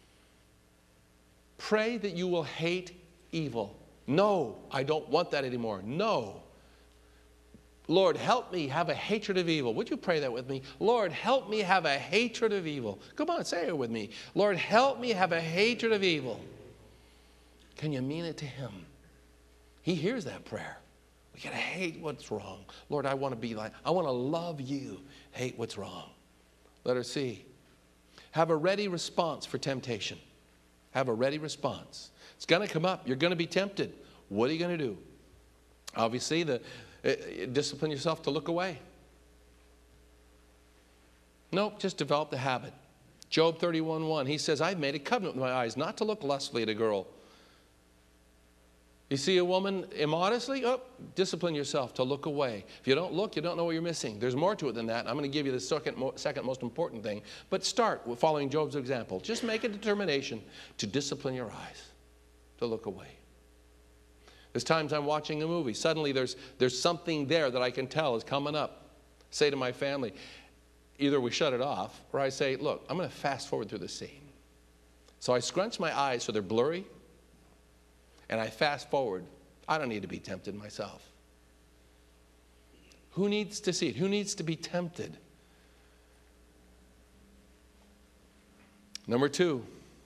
Pray that you will hate evil. No, I don't want that anymore. No. Lord, help me have a hatred of evil. Would you pray that with me? Lord, help me have a hatred of evil. Come on, say it with me. Lord, help me have a hatred of evil. Can you mean it to him? He hears that prayer. We got to hate what's wrong. Lord, I want to be like, I want to love you. Hate what's wrong. Letter C. Have a ready response for temptation. Have a ready response. It's going to come up. You're going to be tempted. What are you going to do? Obviously, the, uh, discipline yourself to look away. Nope, just develop the habit. Job thirty-one one, he says, I've made a covenant with my eyes not to look lustfully at a girl. You see a woman immodestly? Oh, discipline yourself to look away. If you don't look, you don't know what you're missing. There's more to it than that. I'm going to give you the second, second most important thing. But start with following Job's example. Just make a determination to discipline your eyes, to look away. There's times I'm watching a movie. Suddenly there's, there's something there that I can tell is coming up. Say to my family, either we shut it off, or I say, look, I'm going to fast forward through the scene. So I scrunch my eyes so they're blurry, and I fast forward. I don't need to be tempted myself. Who needs to see it? Who needs to be tempted? Number two,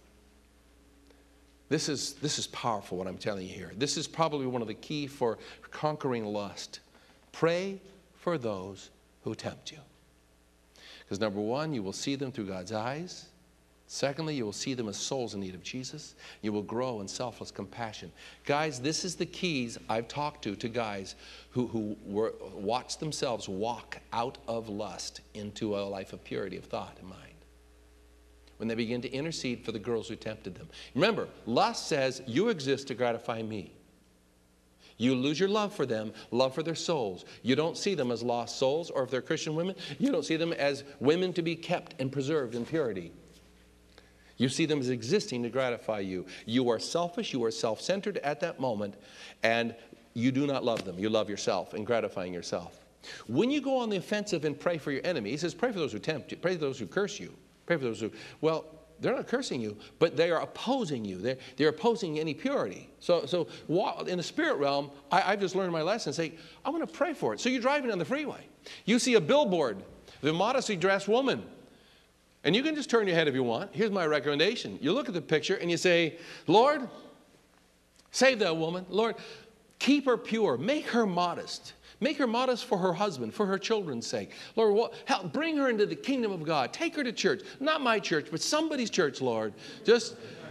this is, this is powerful what I'm telling you here. This is probably one of the key for conquering lust. Pray for those who tempt you. Because number one, you will see them through God's eyes. Secondly, you will see them as souls in need of Jesus. You will grow in selfless compassion. Guys, this is the keys I've talked to to guys who, who were, watch themselves walk out of lust into a life of purity of thought and mind. When they begin to intercede for the girls who tempted them. Remember, lust says, you exist to gratify me. You lose your love for them, love for their souls. You don't see them as lost souls, or if they're Christian women, you don't see them as women to be kept and preserved in purity. You see them as existing to gratify you. You are selfish, you are self-centered at that moment, and you do not love them. You love yourself and gratifying yourself. When you go on the offensive and pray for your enemy, he says, pray for those who tempt you, pray for those who curse you, pray for those who, well, they're not cursing you, but they are opposing you. They're, they're opposing any purity. So, so in the spirit realm, I, I've just learned my lesson. Say, I want to pray for it. So you're driving on the freeway. You see a billboard, the modestly dressed woman. And you can just turn your head if you want. Here's my recommendation. You look at the picture and you say, Lord, save that woman. Lord, keep her pure. Make her modest. Make her modest for her husband, for her children's sake. Lord, help bring her into the kingdom of God. Take her to church. Not my church, but somebody's church, Lord. Just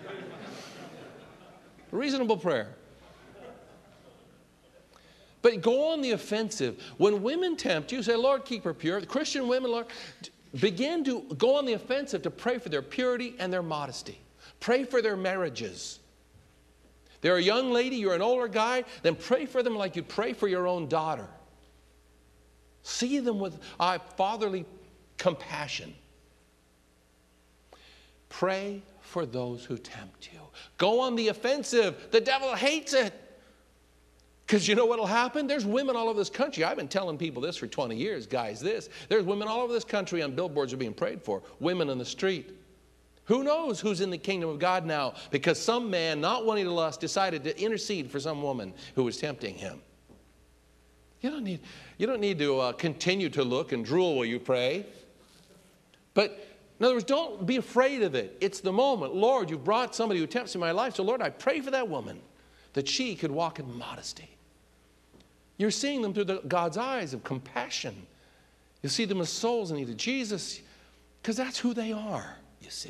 reasonable prayer. But go on the offensive. When women tempt you, say, Lord, keep her pure. The Christian women, Lord, begin to go on the offensive to pray for their purity and their modesty. Pray for their marriages. They're a young lady, you're an older guy, then pray for them like you'd pray for your own daughter. See them with uh, fatherly compassion. Pray for those who tempt you. Go on the offensive. The devil hates it. Because you know what will happen? There's women all over this country. I've been telling people this for twenty years, guys, this. There's women all over this country on billboards are being prayed for. Women in the street. Who knows who's in the kingdom of God now? Because some man, not wanting to lust, decided to intercede for some woman who was tempting him. You don't need, you don't need to uh, continue to look and drool while you pray. But in other words, don't be afraid of it. It's the moment. Lord, you've brought somebody who tempts in my life. So Lord, I pray for that woman that she could walk in modesty. You're seeing them through the, God's eyes of compassion. You see them as souls in need of Jesus, because that's who they are, you see.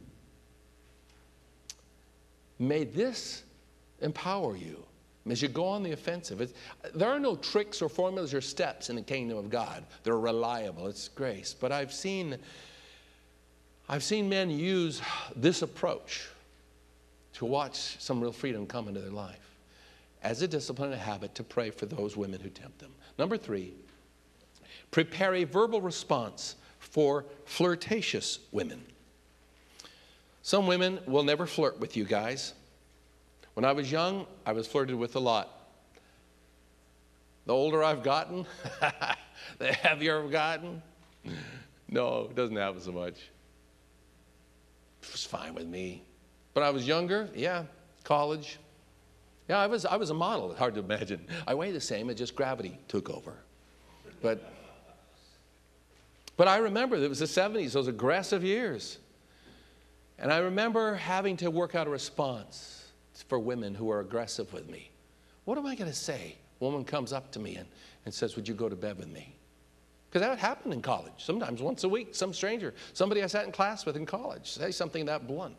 May this empower you as you go on the offensive. It's, there are no tricks or formulas or steps in the kingdom of God. They're reliable. It's grace. But I've seen, I've seen men use this approach to watch some real freedom come into their life as a discipline and a habit to pray for those women who tempt them. Number three, prepare a verbal response for flirtatious women. Some women will never flirt with you guys. When I was young, I was flirted with a lot. The older I've gotten, the heavier I've gotten, no, it doesn't happen so much. It was fine with me. But I was younger, yeah, college. Yeah, I was, I was a model, hard to imagine. I weigh the same, it just gravity took over. But, but I remember it was the seventies, those aggressive years. And I remember having to work out a response for women who are aggressive with me. What am I going to say? A woman comes up to me and, and says, would you go to bed with me? Because that happened in college. Sometimes once a week, some stranger, somebody I sat in class with in college, say something that blunt.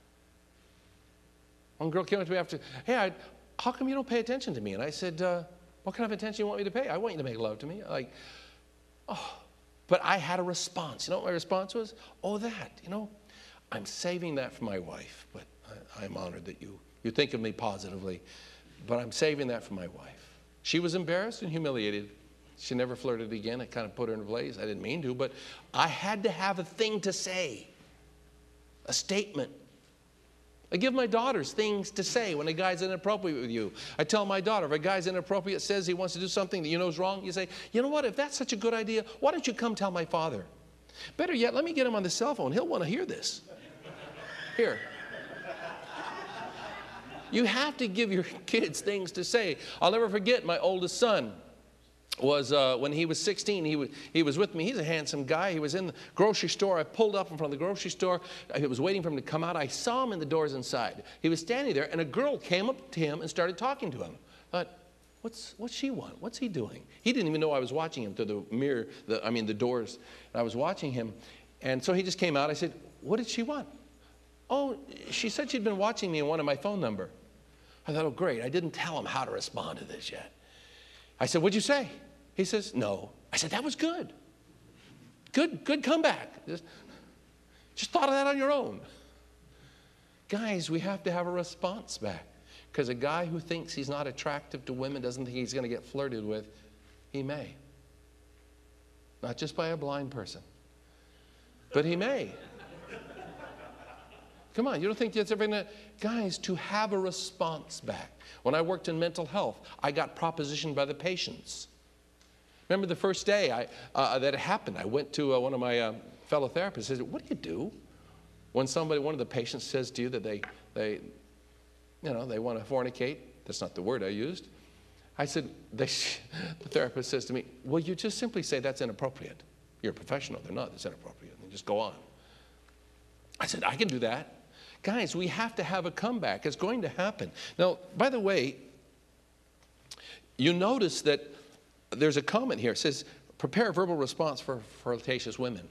One girl came up to me after, hey, I, how come you don't pay attention to me? And I said, uh, what kind of attention do you want me to pay? I want you to make love to me. Like, oh, but I had a response. You know what my response was? Oh, that, you know, I'm saving that for my wife, but I, I'm honored that you, you think of me positively, but I'm saving that for my wife. She was embarrassed and humiliated. She never flirted again. It kind of put her in a blaze. I didn't mean to, but I had to have a thing to say, a statement. I give my daughters things to say when a guy's inappropriate with you. I tell my daughter, if a guy's inappropriate, says he wants to do something that you know is wrong, you say, you know what, if that's such a good idea, why don't you come tell my father? Better yet, let me get him on the cell phone. He'll want to hear this. Here. You have to give your kids things to say. I'll never forget my oldest son. was uh, when he was sixteen, he was, he was with me. He's a handsome guy. He was in the grocery store. I pulled up in front of the grocery store. I was waiting for him to come out. I saw him in the doors inside. He was standing there, and a girl came up to him and started talking to him. I thought, what's, what's she want? What's he doing? He didn't even know I was watching him through the mirror, the, I mean the doors. And I was watching him. And so he just came out. I said, what did she want? Oh, she said she'd been watching me and wanted my phone number. I thought, oh, great. I didn't tell him how to respond to this yet. I said, what'd you say? He says, no. I said, that was good. Good, good comeback. Just, just thought of that on your own. Guys, we have to have a response back. Because a guy who thinks he's not attractive to women, doesn't think he's going to get flirted with, he may. Not just by a blind person, but he may. Come on, you don't think that's ever going to... Guys, to have a response back. When I worked in mental health, I got propositioned by the patients. Remember the first day I, uh, that it happened, I went to uh, one of my uh, fellow therapists and said, what do you do when somebody, one of the patients says to you that they, they you know, they want to fornicate? That's not the word I used. I said, they, the therapist says to me, well, you just simply say that's inappropriate. You're a professional. They're not. It's inappropriate. And just go on. I said, I can do that. Guys, we have to have a comeback. It's going to happen. Now, by the way, you notice that there's a comment here. It says, prepare a verbal response for flirtatious women.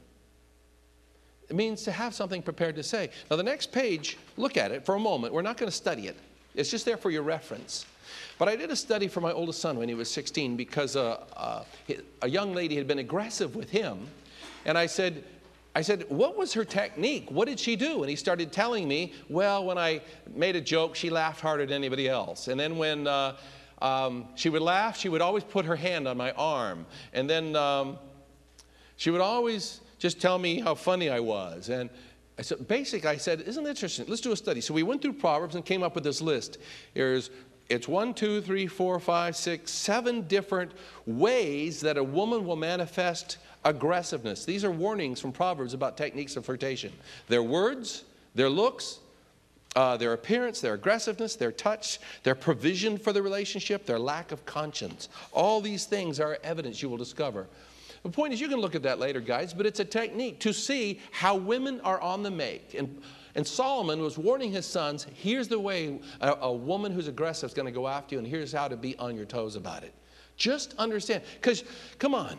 It means to have something prepared to say. Now, the next page, look at it for a moment. We're not going to study it. It's just there for your reference. But I did a study for my oldest son when he was sixteen because uh, uh, a young lady had been aggressive with him. And I said, I said, what was her technique? What did she do? And he started telling me, well, when I made a joke, she laughed harder than anybody else. And then when uh, um, she would laugh, she would always put her hand on my arm. And then um, she would always just tell me how funny I was. And I said, basically, I said, isn't that interesting? Let's do a study. So we went through Proverbs and came up with this list. Here's, it's one, two, three, four, five, six, seven different ways that a woman will manifest aggressiveness. These are warnings from Proverbs about techniques of flirtation. Their words, their looks, uh, their appearance, their aggressiveness, their touch, their provision for the relationship, their lack of conscience. All these things are evidence you will discover. The point is, you can look at that later, guys, but it's a technique to see how women are on the make. And, and Solomon was warning his sons, here's the way a, a woman who's aggressive is going to go after you, and here's how to be on your toes about it. Just understand. Because, come on,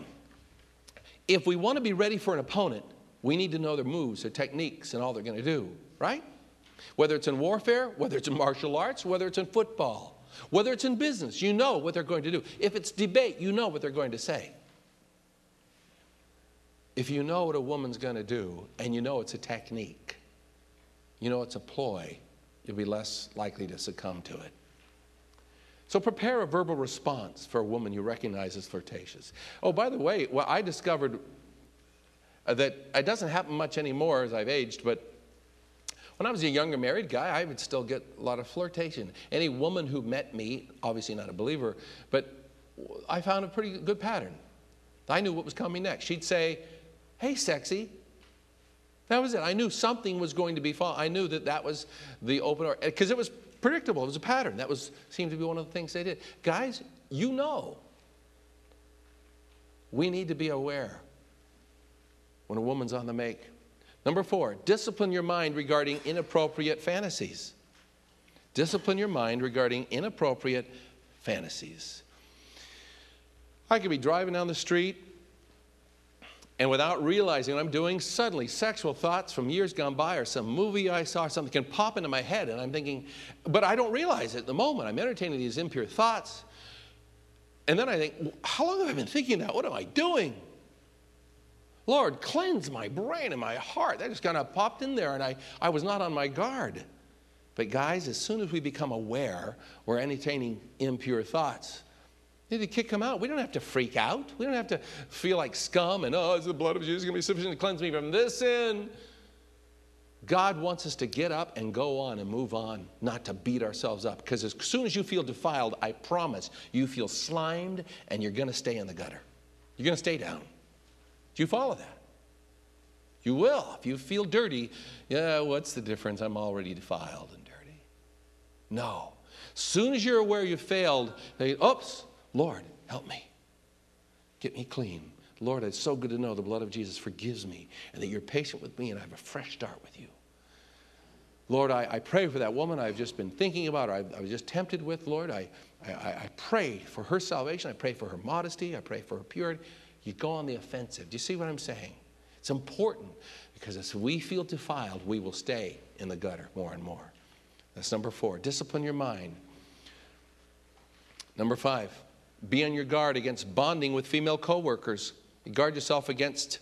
if we want to be ready for an opponent, we need to know their moves, their techniques, and all they're going to do, right? Whether it's in warfare, whether it's in martial arts, whether it's in football, whether it's in business, you know what they're going to do. If it's debate, you know what they're going to say. If you know what a woman's going to do, and you know it's a technique, you know it's a ploy, you'll be less likely to succumb to it. So prepare a verbal response for a woman you recognize as flirtatious. Oh, by the way, well, I discovered that it doesn't happen much anymore as I've aged, but when I was a younger married guy, I would still get a lot of flirtation. Any woman who met me, obviously not a believer, but I found a pretty good pattern. I knew what was coming next. She'd say, hey, sexy. That was it. I knew something was going to be fun. I knew that that was the open, because it was predictable. It was a pattern. That was seemed to be one of the things they did. Guys, you know We need to be aware when a woman's on the make. Number four, discipline your mind regarding inappropriate fantasies. Discipline your mind regarding inappropriate fantasies. I could be driving down the street, and without realizing what I'm doing, suddenly sexual thoughts from years gone by or some movie I saw or something can pop into my head, and I'm thinking, but I don't realize it at the moment. I'm entertaining these impure thoughts. And then I think, how long have I been thinking that? What am I doing? Lord, cleanse my brain and my heart. That just kind of popped in there, and I, I was not on my guard. But guys, as soon as we become aware we're entertaining impure thoughts, we need to kick them out. We don't have to freak out. We don't have to feel like scum and, oh, is the blood of Jesus going to be sufficient to cleanse me from this sin? God wants us to get up and go on and move on, not to beat ourselves up. Because as soon as you feel defiled, I promise, you feel slimed and you're going to stay in the gutter. You're going to stay down. Do you follow that? You will. If you feel dirty, yeah, what's the difference? I'm already defiled and dirty. No. As soon as you're aware you failed, say, oops, Lord, help me. Get me clean. Lord, it's so good to know the blood of Jesus forgives me and that you're patient with me and I have a fresh start with you. Lord, I, I pray for that woman I've just been thinking about, or I, I was just tempted with. Lord, I, I, I pray for her salvation. I pray for her modesty. I pray for her purity. You go on the offensive. Do you see what I'm saying? It's important because as we feel defiled, we will stay in the gutter more and more. That's number four. Discipline your mind. Number five, be on your guard against bonding with female co-workers. Guard yourself against,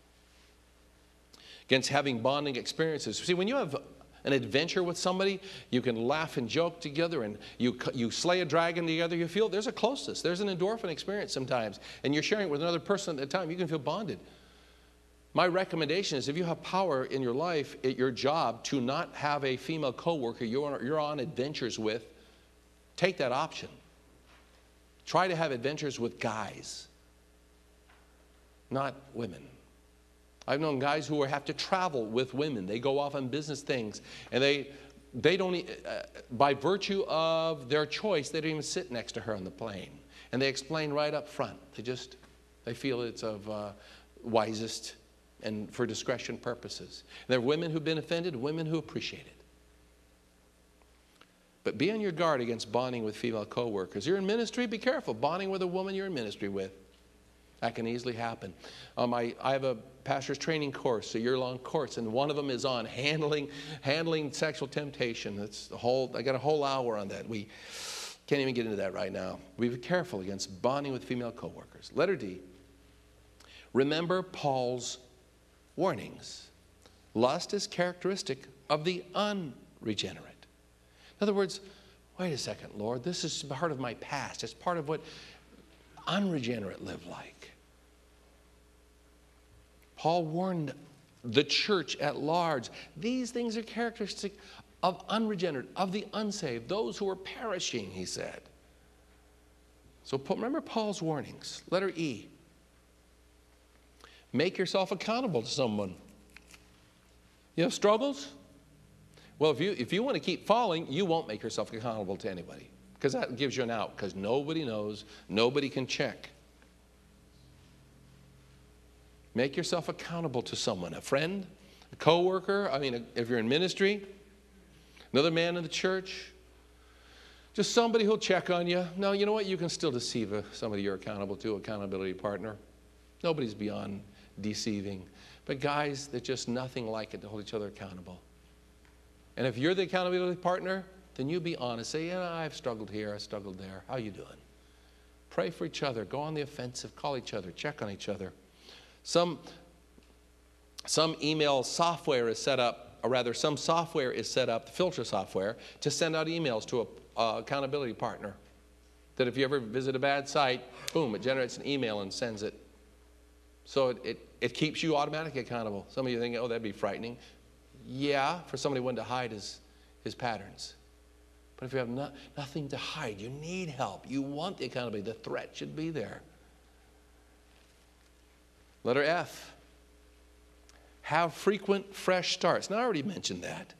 against having bonding experiences. See, when you have an adventure with somebody, you can laugh and joke together, and you, you slay a dragon together. You feel there's a closeness. There's an endorphin experience sometimes, and you're sharing it with another person at the time. You can feel bonded. My recommendation is if you have power in your life, at your job, to not have a female coworker you're on, you're on adventures with, take that option. Try to have adventures with guys, not women. I've known guys who have to travel with women. They go off on business things, and they, they don't, uh, by virtue of their choice, they don't even sit next to her on the plane. And they explain right up front. They just, they feel it's of uh, wisest and for discretion purposes. And there are women who've been offended, women who appreciate it. But be on your guard against bonding with female co-workers. You're in ministry, be careful. Bonding with a woman you're in ministry with. That can easily happen. Um, I, I have a pastor's training course, a year-long course, and one of them is on handling, handling sexual temptation. That's the whole, I got a whole hour on that. We can't even get into that right now. Be careful against bonding with female co-workers. Letter D, remember Paul's warnings. Lust is characteristic of the unregenerate. In other words, wait a second, Lord, this is part of my past. It's part of what unregenerate live like. Paul warned the church at large. These things are characteristic of unregenerate, of the unsaved, those who are perishing, he said. So remember Paul's warnings. Letter E. Make yourself accountable to someone. You have struggles? Well, if you, if you want to keep falling, you won't make yourself accountable to anybody, because that gives you an out, because nobody knows, nobody can check. Make yourself accountable to someone, a friend, a coworker, I mean, if you're in ministry, another man in the church, just somebody who'll check on you. No, you know what? You can still deceive a, somebody you're accountable to, accountability partner. Nobody's beyond deceiving. But guys, there's just nothing like it to hold each other accountable. And if you're the accountability partner, then you be honest. Say, yeah, I've struggled here, I've struggled there. How you doing? Pray for each other. Go on the offensive. Call each other. Check on each other. Some, some email software is set up, or rather some software is set up, the filter software, to send out emails to a uh, accountability partner. That if you ever visit a bad site, boom, it generates an email and sends it. So it, it, it keeps you automatically accountable. Some of you think, oh, that'd be frightening. Yeah, for somebody wanting to hide his, his patterns. But if you have no, nothing to hide, you need help, you want the accountability, the threat should be there. Letter F, have frequent fresh starts. Now, I already mentioned that.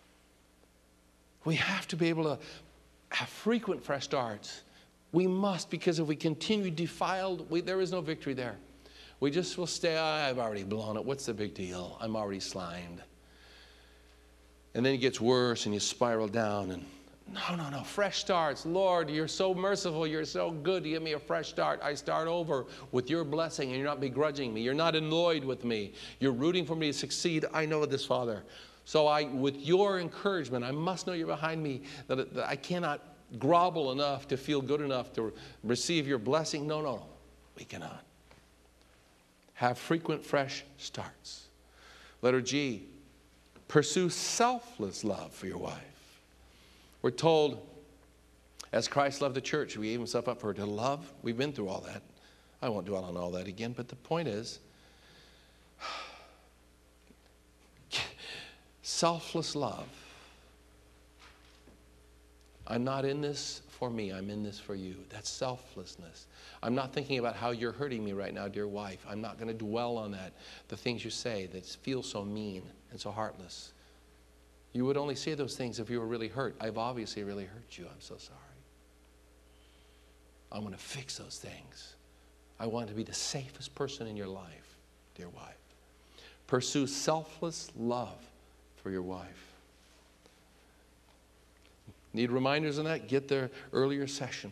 We have to be able to have frequent fresh starts. We must, because if we continue defiled, we, there is no victory there. We just will stay, I've already blown it. What's the big deal? I'm already slimed. And then it gets worse and you spiral down. And no, no, no, fresh starts. Lord, you're so merciful. You're so good to give me a fresh start. I start over with your blessing, and you're not begrudging me. You're not annoyed with me. You're rooting for me to succeed. I know this, Father. So I, with your encouragement, I must know you're behind me, that, that I cannot grovel enough to feel good enough to receive your blessing. No, no, no, we cannot. Have frequent, fresh starts. Letter G, pursue selfless love for your wife. We're told, as Christ loved the church, he gave himself up for her to love. We've been through all that. I won't dwell on all that again, but the point is, selfless love. I'm not in this for me, I'm in this for you. That's selflessness. I'm not thinking about how you're hurting me right now, dear wife. I'm not going to dwell on that, the things you say that feel so mean and so heartless. You would only say those things if you were really hurt. I've obviously really hurt you. I'm so sorry. I'm going to fix those things. I want to be the safest person in your life, dear wife. Pursue selfless love for your wife. Need reminders on that? Get the earlier session.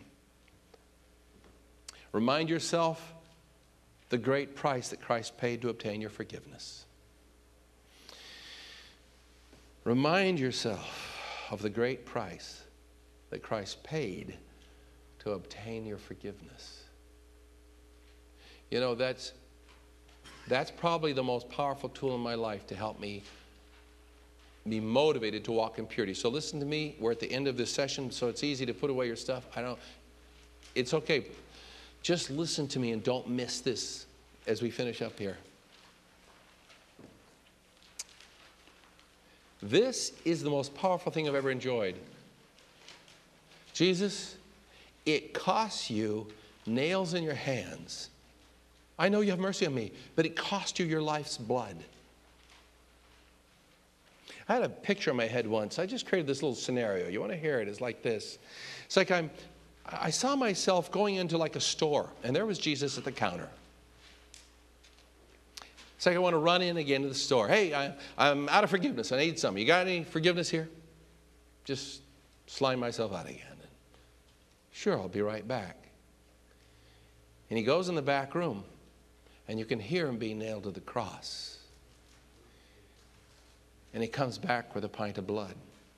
Remind yourself the great price that Christ paid to obtain your forgiveness. Remind yourself of the great price that Christ paid to obtain your forgiveness. You know, that's, that's probably the most powerful tool in my life to help me be motivated to walk in purity. So listen to me. We're at the end of this session, so it's easy to put away your stuff. I don't, it's okay. Just listen to me and don't miss this as we finish up here. This is the most powerful thing I've ever enjoyed. Jesus, it costs you nails in your hands. I know you have mercy on me, but it cost you your life's blood. I had a picture in my head once. I just created this little scenario. You want to hear it? It's like this. It's like I'm, I saw myself going into like a store, and there was Jesus at the counter. It's like I want to run in again to the store. Hey, I, I'm out of forgiveness. I need some. You got any forgiveness here? Just slime myself out again. And, sure, I'll be right back. And he goes in the back room, and you can hear him being nailed to the cross. And he comes back with a pint of blood.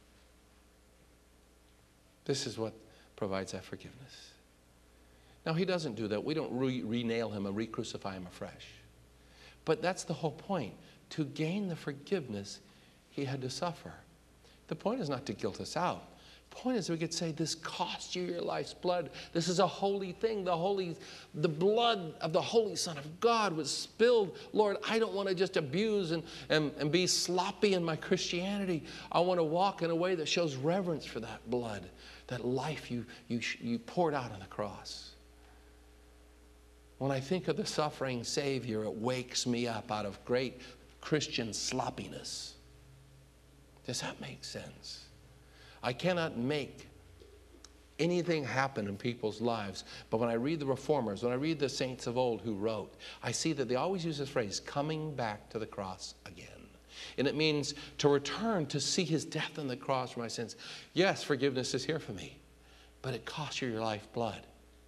This is what provides that forgiveness. Now, he doesn't do that. We don't re- re-nail him and re-crucify him afresh. But that's the whole point. To gain the forgiveness, he had to suffer. The point is not to guilt us out. The point is we could say, this cost you your life's blood. This is a holy thing. The holy, the blood of the Holy Son of God was spilled. Lord, I don't want to just abuse and, and, and be sloppy in my Christianity. I want to walk in a way that shows reverence for that blood, that life you, you, you poured out on the cross. When I think of the suffering Savior, it wakes me up out of great Christian sloppiness. Does that make sense? I cannot make anything happen in people's lives, but when I read the reformers, when I read the saints of old who wrote, I see that they always use this phrase, coming back to the cross again. And it means to return to see his death on the cross for my sins. Yes, forgiveness is here for me, but it costs you your life blood.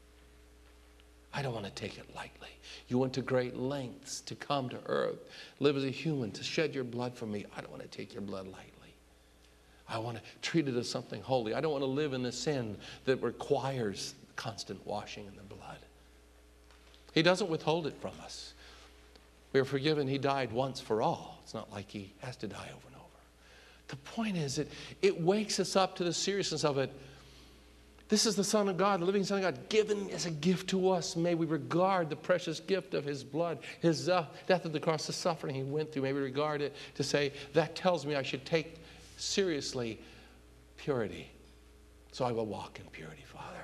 I don't want to take it lightly. You went to great lengths to come to earth, live as a human, to shed your blood for me. I don't want to take your blood lightly. I want to treat it as something holy. I don't want to live in the sin that requires constant washing in the blood. He doesn't withhold it from us. We are forgiven. He died once for all. It's not like he has to die over and over. The point is that it wakes us up to the seriousness of it. This is the Son of God, the living Son of God, given as a gift to us. May we regard the precious gift of his blood, his uh, death at the cross, the suffering he went through. May we regard it to say, that tells me I should take seriously purity. So I will walk in purity, Father.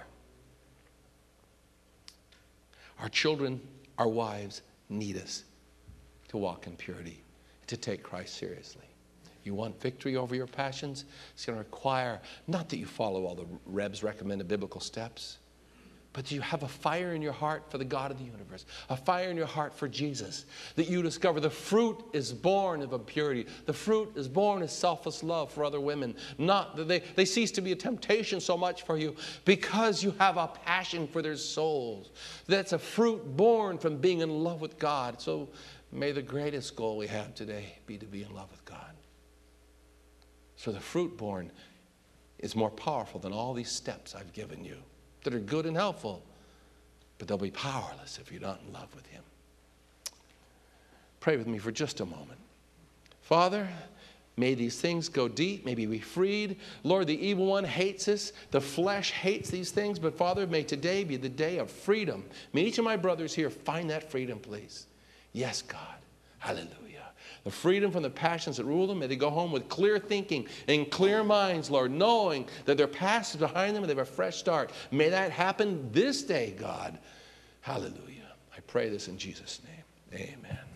Our children, our wives need us to walk in purity, to take Christ seriously. You want victory over your passions? It's going to require not that you follow all the Reb's recommended biblical steps, but you have a fire in your heart for the God of the universe, a fire in your heart for Jesus, that you discover the fruit is born of purity. The fruit is born of selfless love for other women. Not that they, they cease to be a temptation so much for you because you have a passion for their souls. That's a fruit born from being in love with God. So may the greatest goal we have today be to be in love with God. So the fruit born is more powerful than all these steps I've given you that are good and helpful, but they'll be powerless if you're not in love with him. Pray with me for just a moment. Father, may these things go deep. May we be freed. Lord, the evil one hates us. The flesh hates these things. But Father, may today be the day of freedom. May each of my brothers here find that freedom, please. Yes, God. Hallelujah. The freedom from the passions that rule them. May they go home with clear thinking and clear minds, Lord, knowing that their past is behind them and they have a fresh start. May that happen this day, God. Hallelujah. I pray this in Jesus' name. Amen.